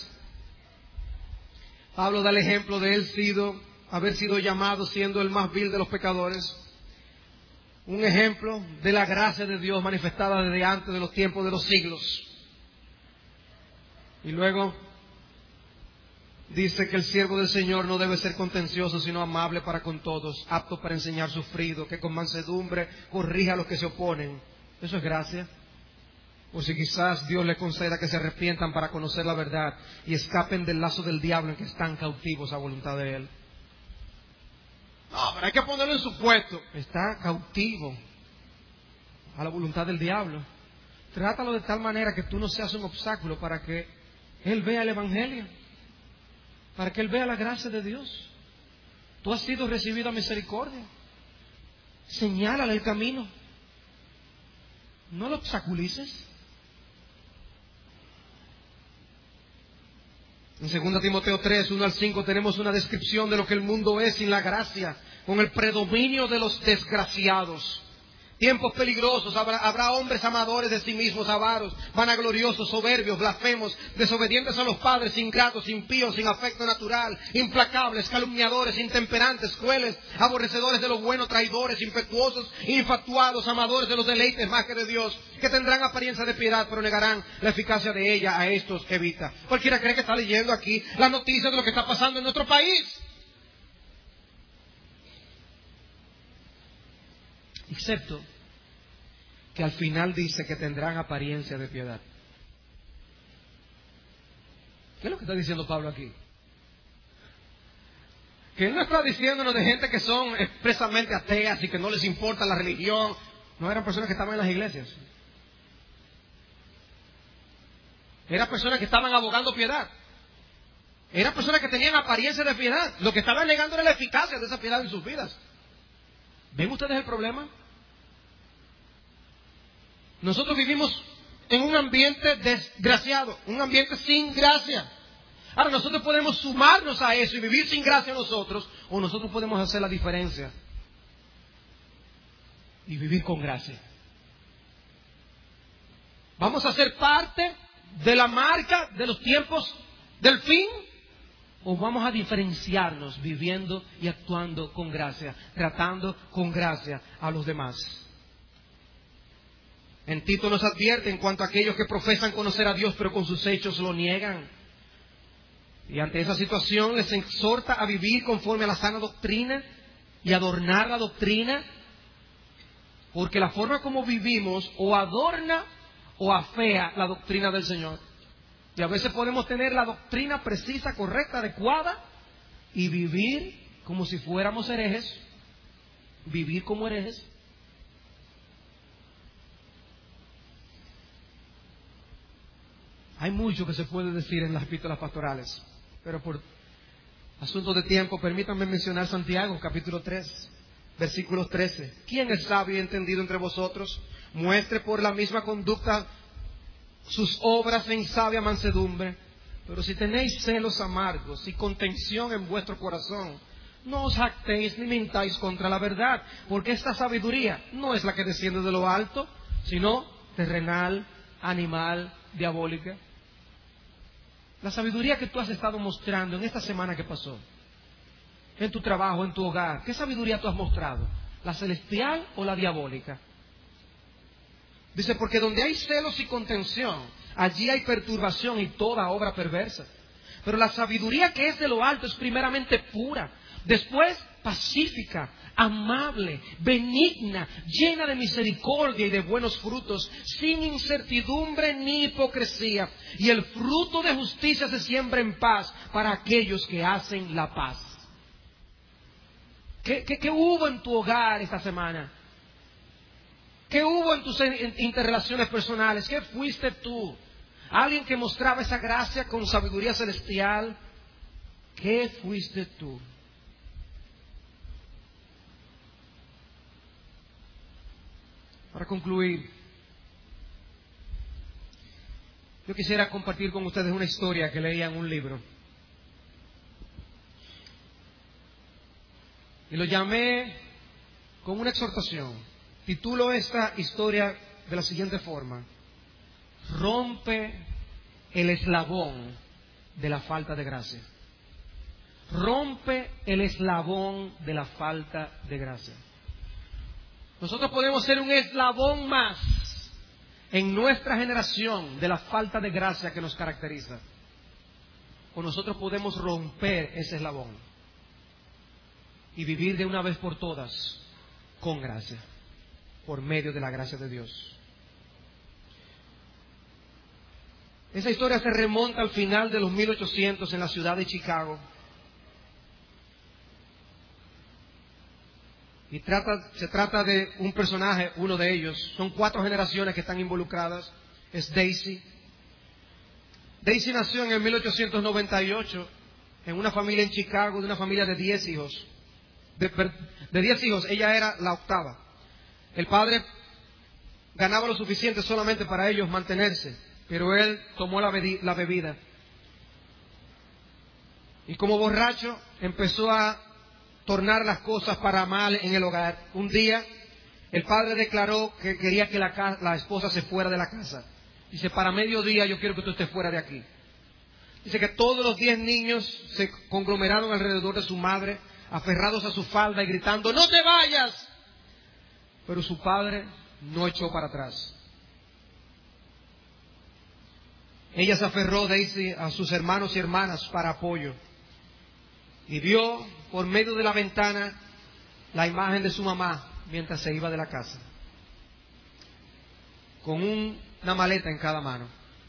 Speaker 1: Pablo da el ejemplo de haber sido llamado siendo el más vil de los pecadores. Un ejemplo de la gracia de Dios manifestada desde antes de los tiempos de los siglos. Y luego dice que el siervo del Señor no debe ser contencioso, sino amable para con todos, apto para enseñar, sufrido, que con mansedumbre corrija a los que se oponen. Eso es gracia. O si quizás Dios le conceda que se arrepientan para conocer la verdad y escapen del lazo del diablo en que están cautivos a voluntad de Él. No, pero hay que ponerlo en su puesto. Está cautivo a la voluntad del diablo. Trátalo de tal manera que tú no seas un obstáculo para que Él vea el Evangelio, para que Él vea la gracia de Dios. Tú has sido recibido a misericordia. Señálale el camino. No lo obstaculices. En 2 Timoteo 3, 1-5 tenemos una descripción de lo que el mundo es sin la gracia, con el predominio de los desgraciados. Tiempos peligrosos, habrá hombres amadores de sí mismos, avaros, vanagloriosos, soberbios, blasfemos, desobedientes a los padres, ingratos, impíos, sin afecto natural, implacables, calumniadores, intemperantes, crueles, aborrecedores de lo bueno, traidores, impetuosos, infatuados, amadores de los deleites más que de Dios, que tendrán apariencia de piedad, pero negarán la eficacia de ella. A estos evita. Cualquiera cree que está leyendo aquí las noticias de lo que está pasando en nuestro país. Excepto que al final dice que tendrán apariencia de piedad. ¿Qué es lo que está diciendo Pablo aquí? Que él no está diciéndonos de gente que son expresamente ateas y que no les importa la religión. No eran personas que estaban en las iglesias. Eran personas que estaban abogando piedad. Eran personas que tenían apariencia de piedad. Lo que estaban negando era la eficacia de esa piedad en sus vidas. ¿Ven ustedes el problema? Nosotros vivimos en un ambiente desgraciado, un ambiente sin gracia. Ahora, nosotros podemos sumarnos a eso y vivir sin gracia nosotros, o nosotros podemos hacer la diferencia y vivir con gracia. ¿Vamos a ser parte de la marca de los tiempos del fin? ¿O vamos a diferenciarnos viviendo y actuando con gracia, tratando con gracia a los demás? En Tito nos advierte en cuanto a aquellos que profesan conocer a Dios, pero con sus hechos lo niegan. Y ante esa situación les exhorta a vivir conforme a la sana doctrina y adornar la doctrina, porque la forma como vivimos o adorna o afea la doctrina del Señor. Y a veces podemos tener la doctrina precisa, correcta, adecuada, y vivir como si fuéramos herejes, vivir como herejes. Hay mucho que se puede decir en las epístolas pastorales, pero por asuntos de tiempo, permítanme mencionar Santiago, capítulo 3, versículos 13. ¿Quién es sabio y entendido entre vosotros? Muestre por la misma conducta sus obras en sabia mansedumbre. Pero si tenéis celos amargos y contención en vuestro corazón, no os jactéis ni mintáis contra la verdad, porque esta sabiduría no es la que desciende de lo alto, sino terrenal, animal, diabólica. La sabiduría que tú has estado mostrando en esta semana que pasó, en tu trabajo, en tu hogar, ¿qué sabiduría tú has mostrado? ¿La celestial o la diabólica? Dice, porque donde hay celos y contención, allí hay perturbación y toda obra perversa. Pero la sabiduría que es de lo alto es primeramente pura, después pacífica, amable, benigna, llena de misericordia y de buenos frutos, sin incertidumbre ni hipocresía. Y el fruto de justicia se siembra en paz para aquellos que hacen la paz. ¿Qué hubo en tu hogar esta semana? ¿Qué hubo en tus interrelaciones personales? ¿Qué fuiste tú? ¿Alguien que mostraba esa gracia con sabiduría celestial? ¿Qué fuiste tú? Para concluir, yo quisiera compartir con ustedes una historia que leía en un libro. Y lo llamé con una exhortación. Titulo esta historia de la siguiente forma: rompe el eslabón de la falta de gracia. Rompe el eslabón de la falta de gracia. Nosotros podemos ser un eslabón más en nuestra generación de la falta de gracia que nos caracteriza. O nosotros podemos romper ese eslabón y vivir de una vez por todas con gracia, por medio de la gracia de Dios. Esa historia se remonta al final de los 1800 en la ciudad de Chicago. Y se trata de un personaje, uno de ellos. Son 4 generaciones que están involucradas. Es Daisy. Daisy nació en el 1898 en una familia en Chicago, de una familia de 10 hijos. De 10 hijos, ella era la octava. El padre ganaba lo suficiente solamente para ellos mantenerse, pero él tomó la bebida. Y como borracho empezó a tornar las cosas para mal en el hogar. Un día el padre declaró que quería que la esposa se fuera de la casa. Dice, para mediodía yo quiero que tú estés fuera de aquí. Dice que todos los 10 niños se conglomeraron alrededor de su madre, aferrados a su falda y gritando, ¡no te vayas! Pero su padre no echó para atrás. Ella se aferró, Daisy, a sus hermanos y hermanas para apoyo. Y vio por medio de la ventana la imagen de su mamá mientras se iba de la casa, con una maleta en cada mano.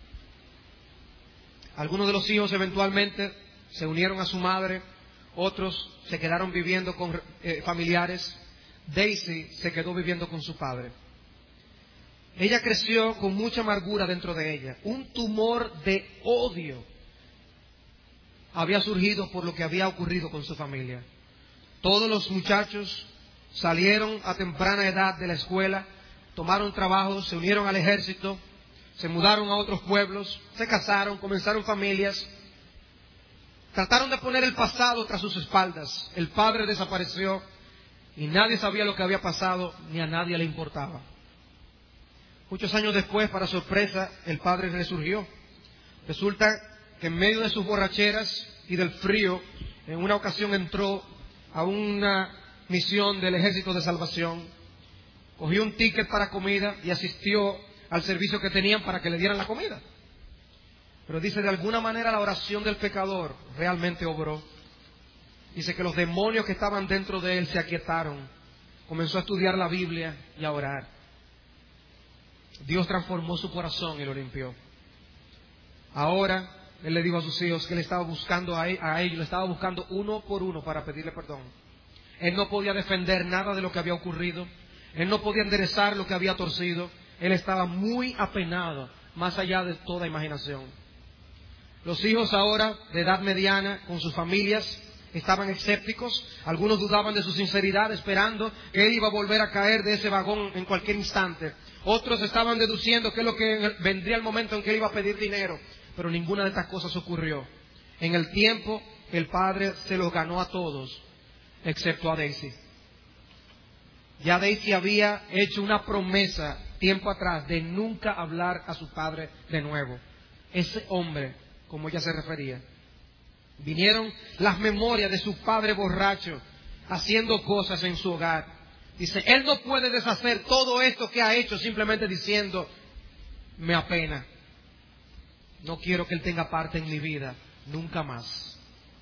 Speaker 1: Algunos de los hijos eventualmente se unieron a su madre, otros se quedaron viviendo con familiares. Daisy se quedó viviendo con su padre. Ella creció con mucha amargura dentro de ella, un tumor de odio había surgido por lo que había ocurrido con su familia. Todos los muchachos salieron a temprana edad de la escuela, tomaron trabajo, se unieron al ejército, se mudaron a otros pueblos, se casaron, comenzaron familias, trataron de poner el pasado tras sus espaldas. El padre desapareció y nadie sabía lo que había pasado, ni a nadie le importaba. Muchos años después, para sorpresa, el padre resurgió. Resulta que en medio de sus borracheras y del frío, en una ocasión entró a una misión del Ejército de Salvación, cogió un ticket para comida y asistió al servicio que tenían para que le dieran la comida. Pero dice, de alguna manera la oración del pecador realmente obró. Dice que los demonios que estaban dentro de él se aquietaron. Comenzó a estudiar la Biblia y a orar. Dios transformó su corazón y lo limpió. Ahora, él le dijo a sus hijos que él estaba buscando a ellos, le estaba buscando uno por uno para pedirle perdón. Él no podía defender nada de lo que había ocurrido. Él no podía enderezar lo que había torcido. Él estaba muy apenado, más allá de toda imaginación. Los hijos ahora, de edad mediana, con sus familias, estaban escépticos. Algunos dudaban de su sinceridad, esperando que él iba a volver a caer de ese vagón en cualquier instante. Otros estaban deduciendo que es lo que vendría el momento en que él iba a pedir dinero. Pero ninguna de estas cosas ocurrió. En el tiempo, el padre se los ganó a todos, excepto a Daisy. Ya Daisy había hecho una promesa tiempo atrás de nunca hablar a su padre de nuevo. Ese hombre, como ella se refería. Vinieron las memorias de su padre borracho, haciendo cosas en su hogar. Dice, él no puede deshacer todo esto que ha hecho simplemente diciendo, me apena. No quiero que él tenga parte en mi vida, nunca más.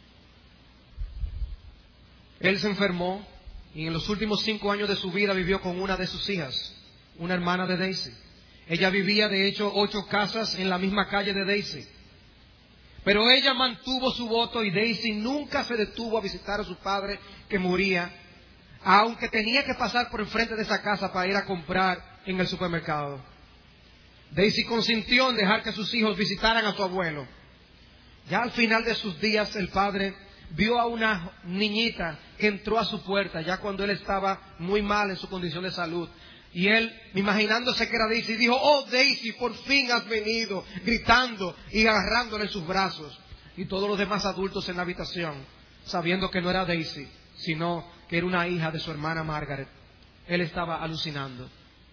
Speaker 1: Él se enfermó y en los últimos 5 años de su vida vivió con una de sus hijas, una hermana de Daisy. Ella vivía, de hecho, 8 casas en la misma calle de Daisy. Pero ella mantuvo su voto y Daisy nunca se detuvo a visitar a su padre que moría, aunque tenía que pasar por enfrente de esa casa para ir a comprar en el supermercado. Daisy consintió en dejar que sus hijos visitaran a su abuelo. Ya al final de sus días, el padre vio a una niñita que entró a su puerta, ya cuando él estaba muy mal en su condición de salud. Y él, imaginándose que era Daisy, dijo, oh Daisy, por fin has venido, gritando y agarrándola en sus brazos. Y todos los demás adultos en la habitación, sabiendo que no era Daisy, sino que era una hija de su hermana Margaret. Él estaba alucinando.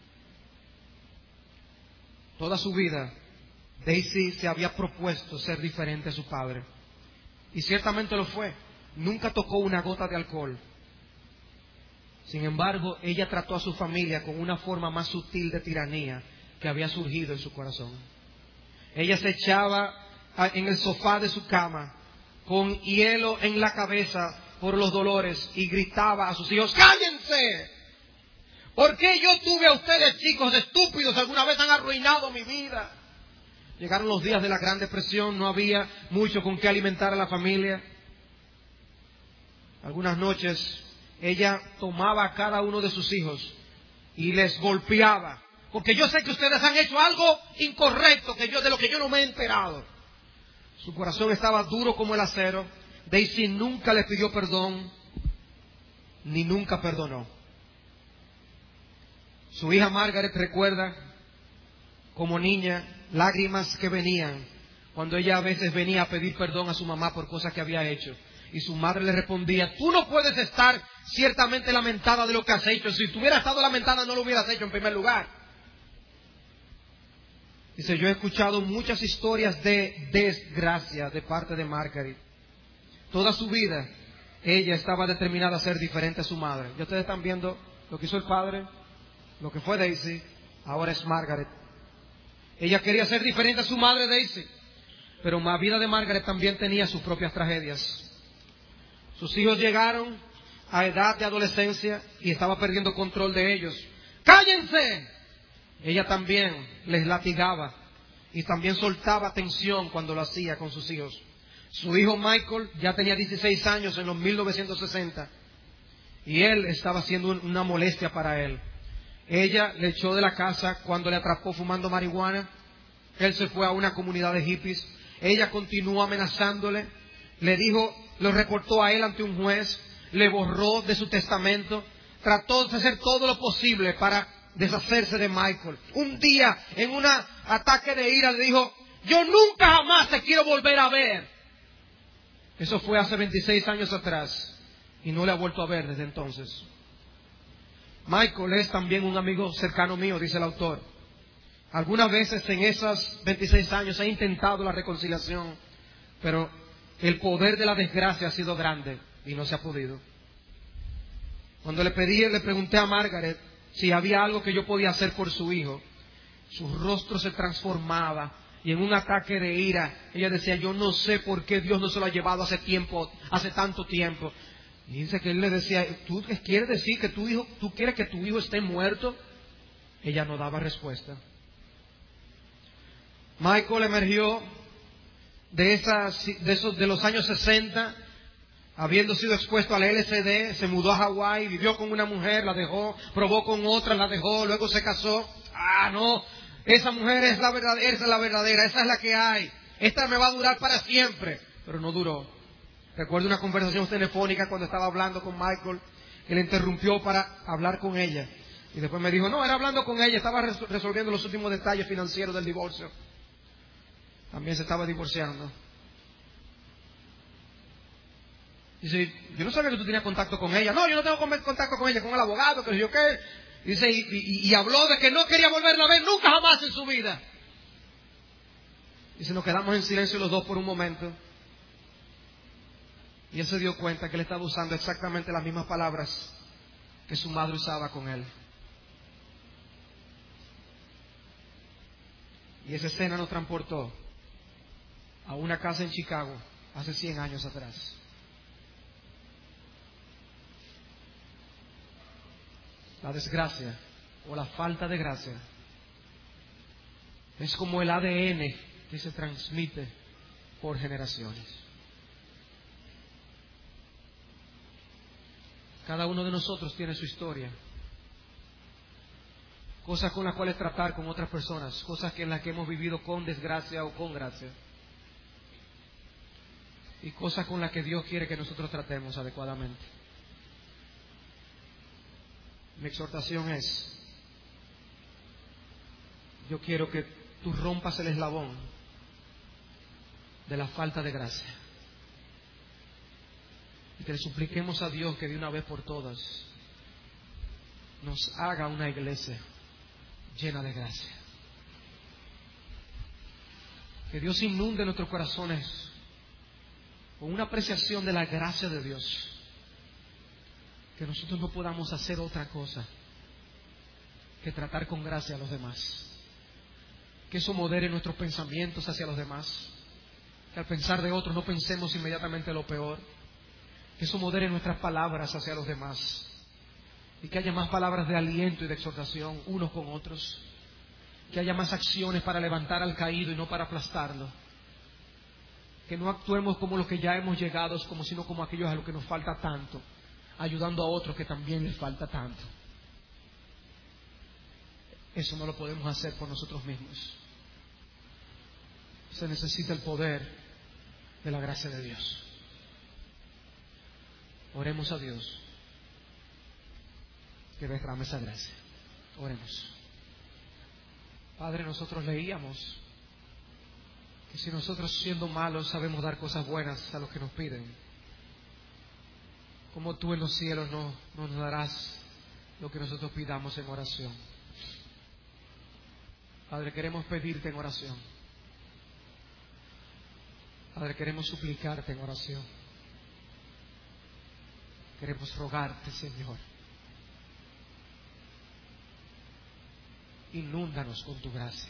Speaker 1: Toda su vida, Daisy se había propuesto ser diferente a su padre. Y ciertamente lo fue. Nunca tocó una gota de alcohol. Sin embargo, ella trató a su familia con una forma más sutil de tiranía que había surgido en su corazón. Ella se echaba en el sofá de su cama con hielo en la cabeza por los dolores y gritaba a sus hijos, ¡cállense! ¿Por qué yo tuve a ustedes, chicos estúpidos, alguna vez han arruinado mi vida? Llegaron los días de la Gran Depresión, no había mucho con qué alimentar a la familia. Algunas noches ella tomaba a cada uno de sus hijos y les golpeaba, porque yo sé que ustedes han hecho algo incorrecto de lo que yo no me he enterado. Su corazón estaba duro como el acero. Daisy nunca le pidió perdón, ni nunca perdonó. Su hija Margaret recuerda, como niña, lágrimas que venían cuando ella a veces venía a pedir perdón a su mamá por cosas que había hecho. Y su madre le respondía, tú no puedes estar ciertamente lamentada de lo que has hecho. Si tú hubieras estado lamentada, no lo hubieras hecho en primer lugar. Dice, yo he escuchado muchas historias de desgracia de parte de Margaret. Toda su vida, ella estaba determinada a ser diferente a su madre. Ya ustedes están viendo lo que hizo el padre, lo que fue Daisy, ahora es Margaret. Ella quería ser diferente a su madre Daisy, pero la vida de Margaret también tenía sus propias tragedias. Sus hijos llegaron a edad de adolescencia y estaba perdiendo control de ellos. ¡Cállense! Ella también les latigaba y también soltaba tensión cuando lo hacía con sus hijos. Su hijo Michael ya tenía 16 años en los 1960 y él estaba siendo una molestia para él. Ella le echó de la casa cuando le atrapó fumando marihuana. Él se fue a una comunidad de hippies. Ella continuó amenazándole le dijo, lo reportó a él ante un juez, le borró de su testamento, trató de hacer todo lo posible para deshacerse de Michael. Un día, en un ataque de ira, le dijo, yo nunca jamás te quiero volver a ver. Eso fue hace 26 años atrás y no le ha vuelto a ver desde entonces. Michael es también un amigo cercano mío, dice el autor. Algunas veces en esos 26 años he intentado la reconciliación, pero el poder de la desgracia ha sido grande y no se ha podido. Cuando le pregunté a Margaret si había algo que yo podía hacer por su hijo, su rostro se transformaba y en un ataque de ira ella decía, yo no sé por qué Dios no se lo ha llevado hace tanto tiempo. Y dice que él le decía, ¿tú quieres decir que tú quieres que tu hijo esté muerto? Ella no daba respuesta. Michael emergió de los años 60, habiendo sido expuesto al LSD, se mudó a Hawái, vivió con una mujer, la dejó, probó con otra, la dejó, luego se casó. No, esa mujer es la verdadera, esa es la que hay. Esta me va a durar para siempre. Pero no duró. Recuerdo una conversación telefónica cuando estaba hablando con Michael, que le interrumpió para hablar con ella. Y después me dijo, no, era hablando con ella, estaba resolviendo los últimos detalles financieros del divorcio. También se estaba divorciando. Dice, yo no sabía que tú tenías contacto con ella. No, yo no tengo contacto con ella, con el abogado, que yo qué. Dice, y habló de que no quería volverla a ver nunca jamás en su vida. Dice, nos quedamos en silencio los dos por un momento. Y él se dio cuenta que él estaba usando exactamente las mismas palabras que su madre usaba con él. Y esa escena nos transportó a una casa en Chicago hace 100 años atrás. La desgracia o la falta de gracia es como el ADN que se transmite por generaciones. Cada uno de nosotros tiene su historia. Cosas con las cuales tratar con otras personas. Cosas en las que hemos vivido con desgracia o con gracia. Y cosas con las que Dios quiere que nosotros tratemos adecuadamente. Mi exhortación es, yo quiero que tú rompas el eslabón de la falta de gracia. Y que le supliquemos a Dios que de una vez por todas nos haga una iglesia llena de gracia. Que Dios inunde nuestros corazones con una apreciación de la gracia de Dios. Que nosotros no podamos hacer otra cosa que tratar con gracia a los demás. Que eso modere nuestros pensamientos hacia los demás. Que al pensar de otros no pensemos inmediatamente lo peor. Que eso modere nuestras palabras hacia los demás. Y que haya más palabras de aliento y de exhortación unos con otros. Que haya más acciones para levantar al caído y no para aplastarlo. Que no actuemos como los que ya hemos llegado, sino como aquellos a los que nos falta tanto, ayudando a otros que también les falta tanto. Eso no lo podemos hacer por nosotros mismos. Se necesita el poder de la gracia de Dios. Oremos a Dios que derrame esa gracia. Oremos. Padre, nosotros leíamos que si nosotros siendo malos sabemos dar cosas buenas a los que nos piden, como tú en los cielos no nos darás lo que nosotros pidamos en oración. Padre, queremos pedirte en oración. Padre, queremos suplicarte en oración. Queremos rogarte, Señor. Inúndanos con tu gracia.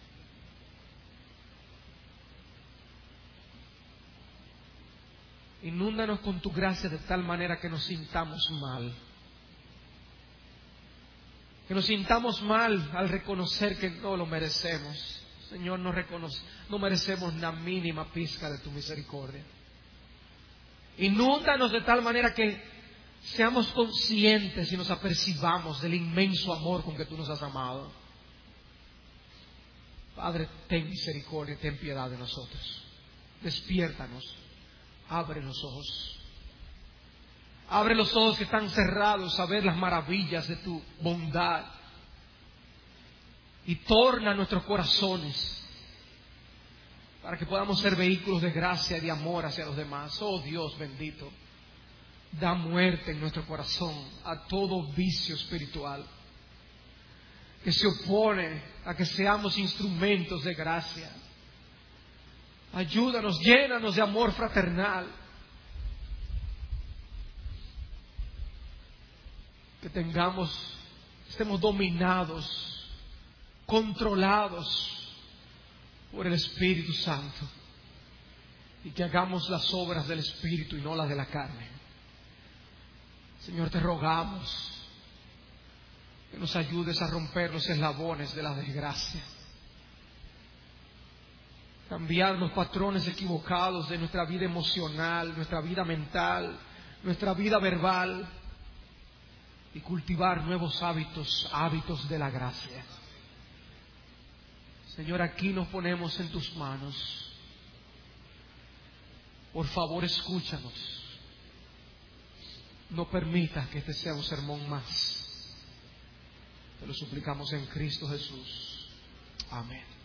Speaker 1: Inúndanos con tu gracia de tal manera que nos sintamos mal. Que nos sintamos mal al reconocer que no lo merecemos. Señor, no merecemos la mínima pizca de tu misericordia. Inúndanos de tal manera que seamos conscientes y nos apercibamos del inmenso amor con que tú nos has amado. Padre, ten misericordia y ten piedad de nosotros. Despiértanos. Abre los ojos. Abre los ojos que están cerrados a ver las maravillas de tu bondad. Y torna nuestros corazones para que podamos ser vehículos de gracia y de amor hacia los demás. Oh Dios bendito, da muerte en nuestro corazón a todo vicio espiritual que se opone a que seamos instrumentos de gracia. Ayúdanos, llénanos de amor fraternal. Que estemos dominados, controlados por el Espíritu Santo, y que hagamos las obras del Espíritu y no las de la carne. Señor, te rogamos que nos ayudes a romper los eslabones de la desgracia, cambiar los patrones equivocados de nuestra vida emocional, nuestra vida mental, nuestra vida verbal, y cultivar nuevos hábitos de la gracia. Señor, aquí nos ponemos en tus manos. Por favor, escúchanos. No permitas que este sea un sermón más. Te lo suplicamos en Cristo Jesús. Amén.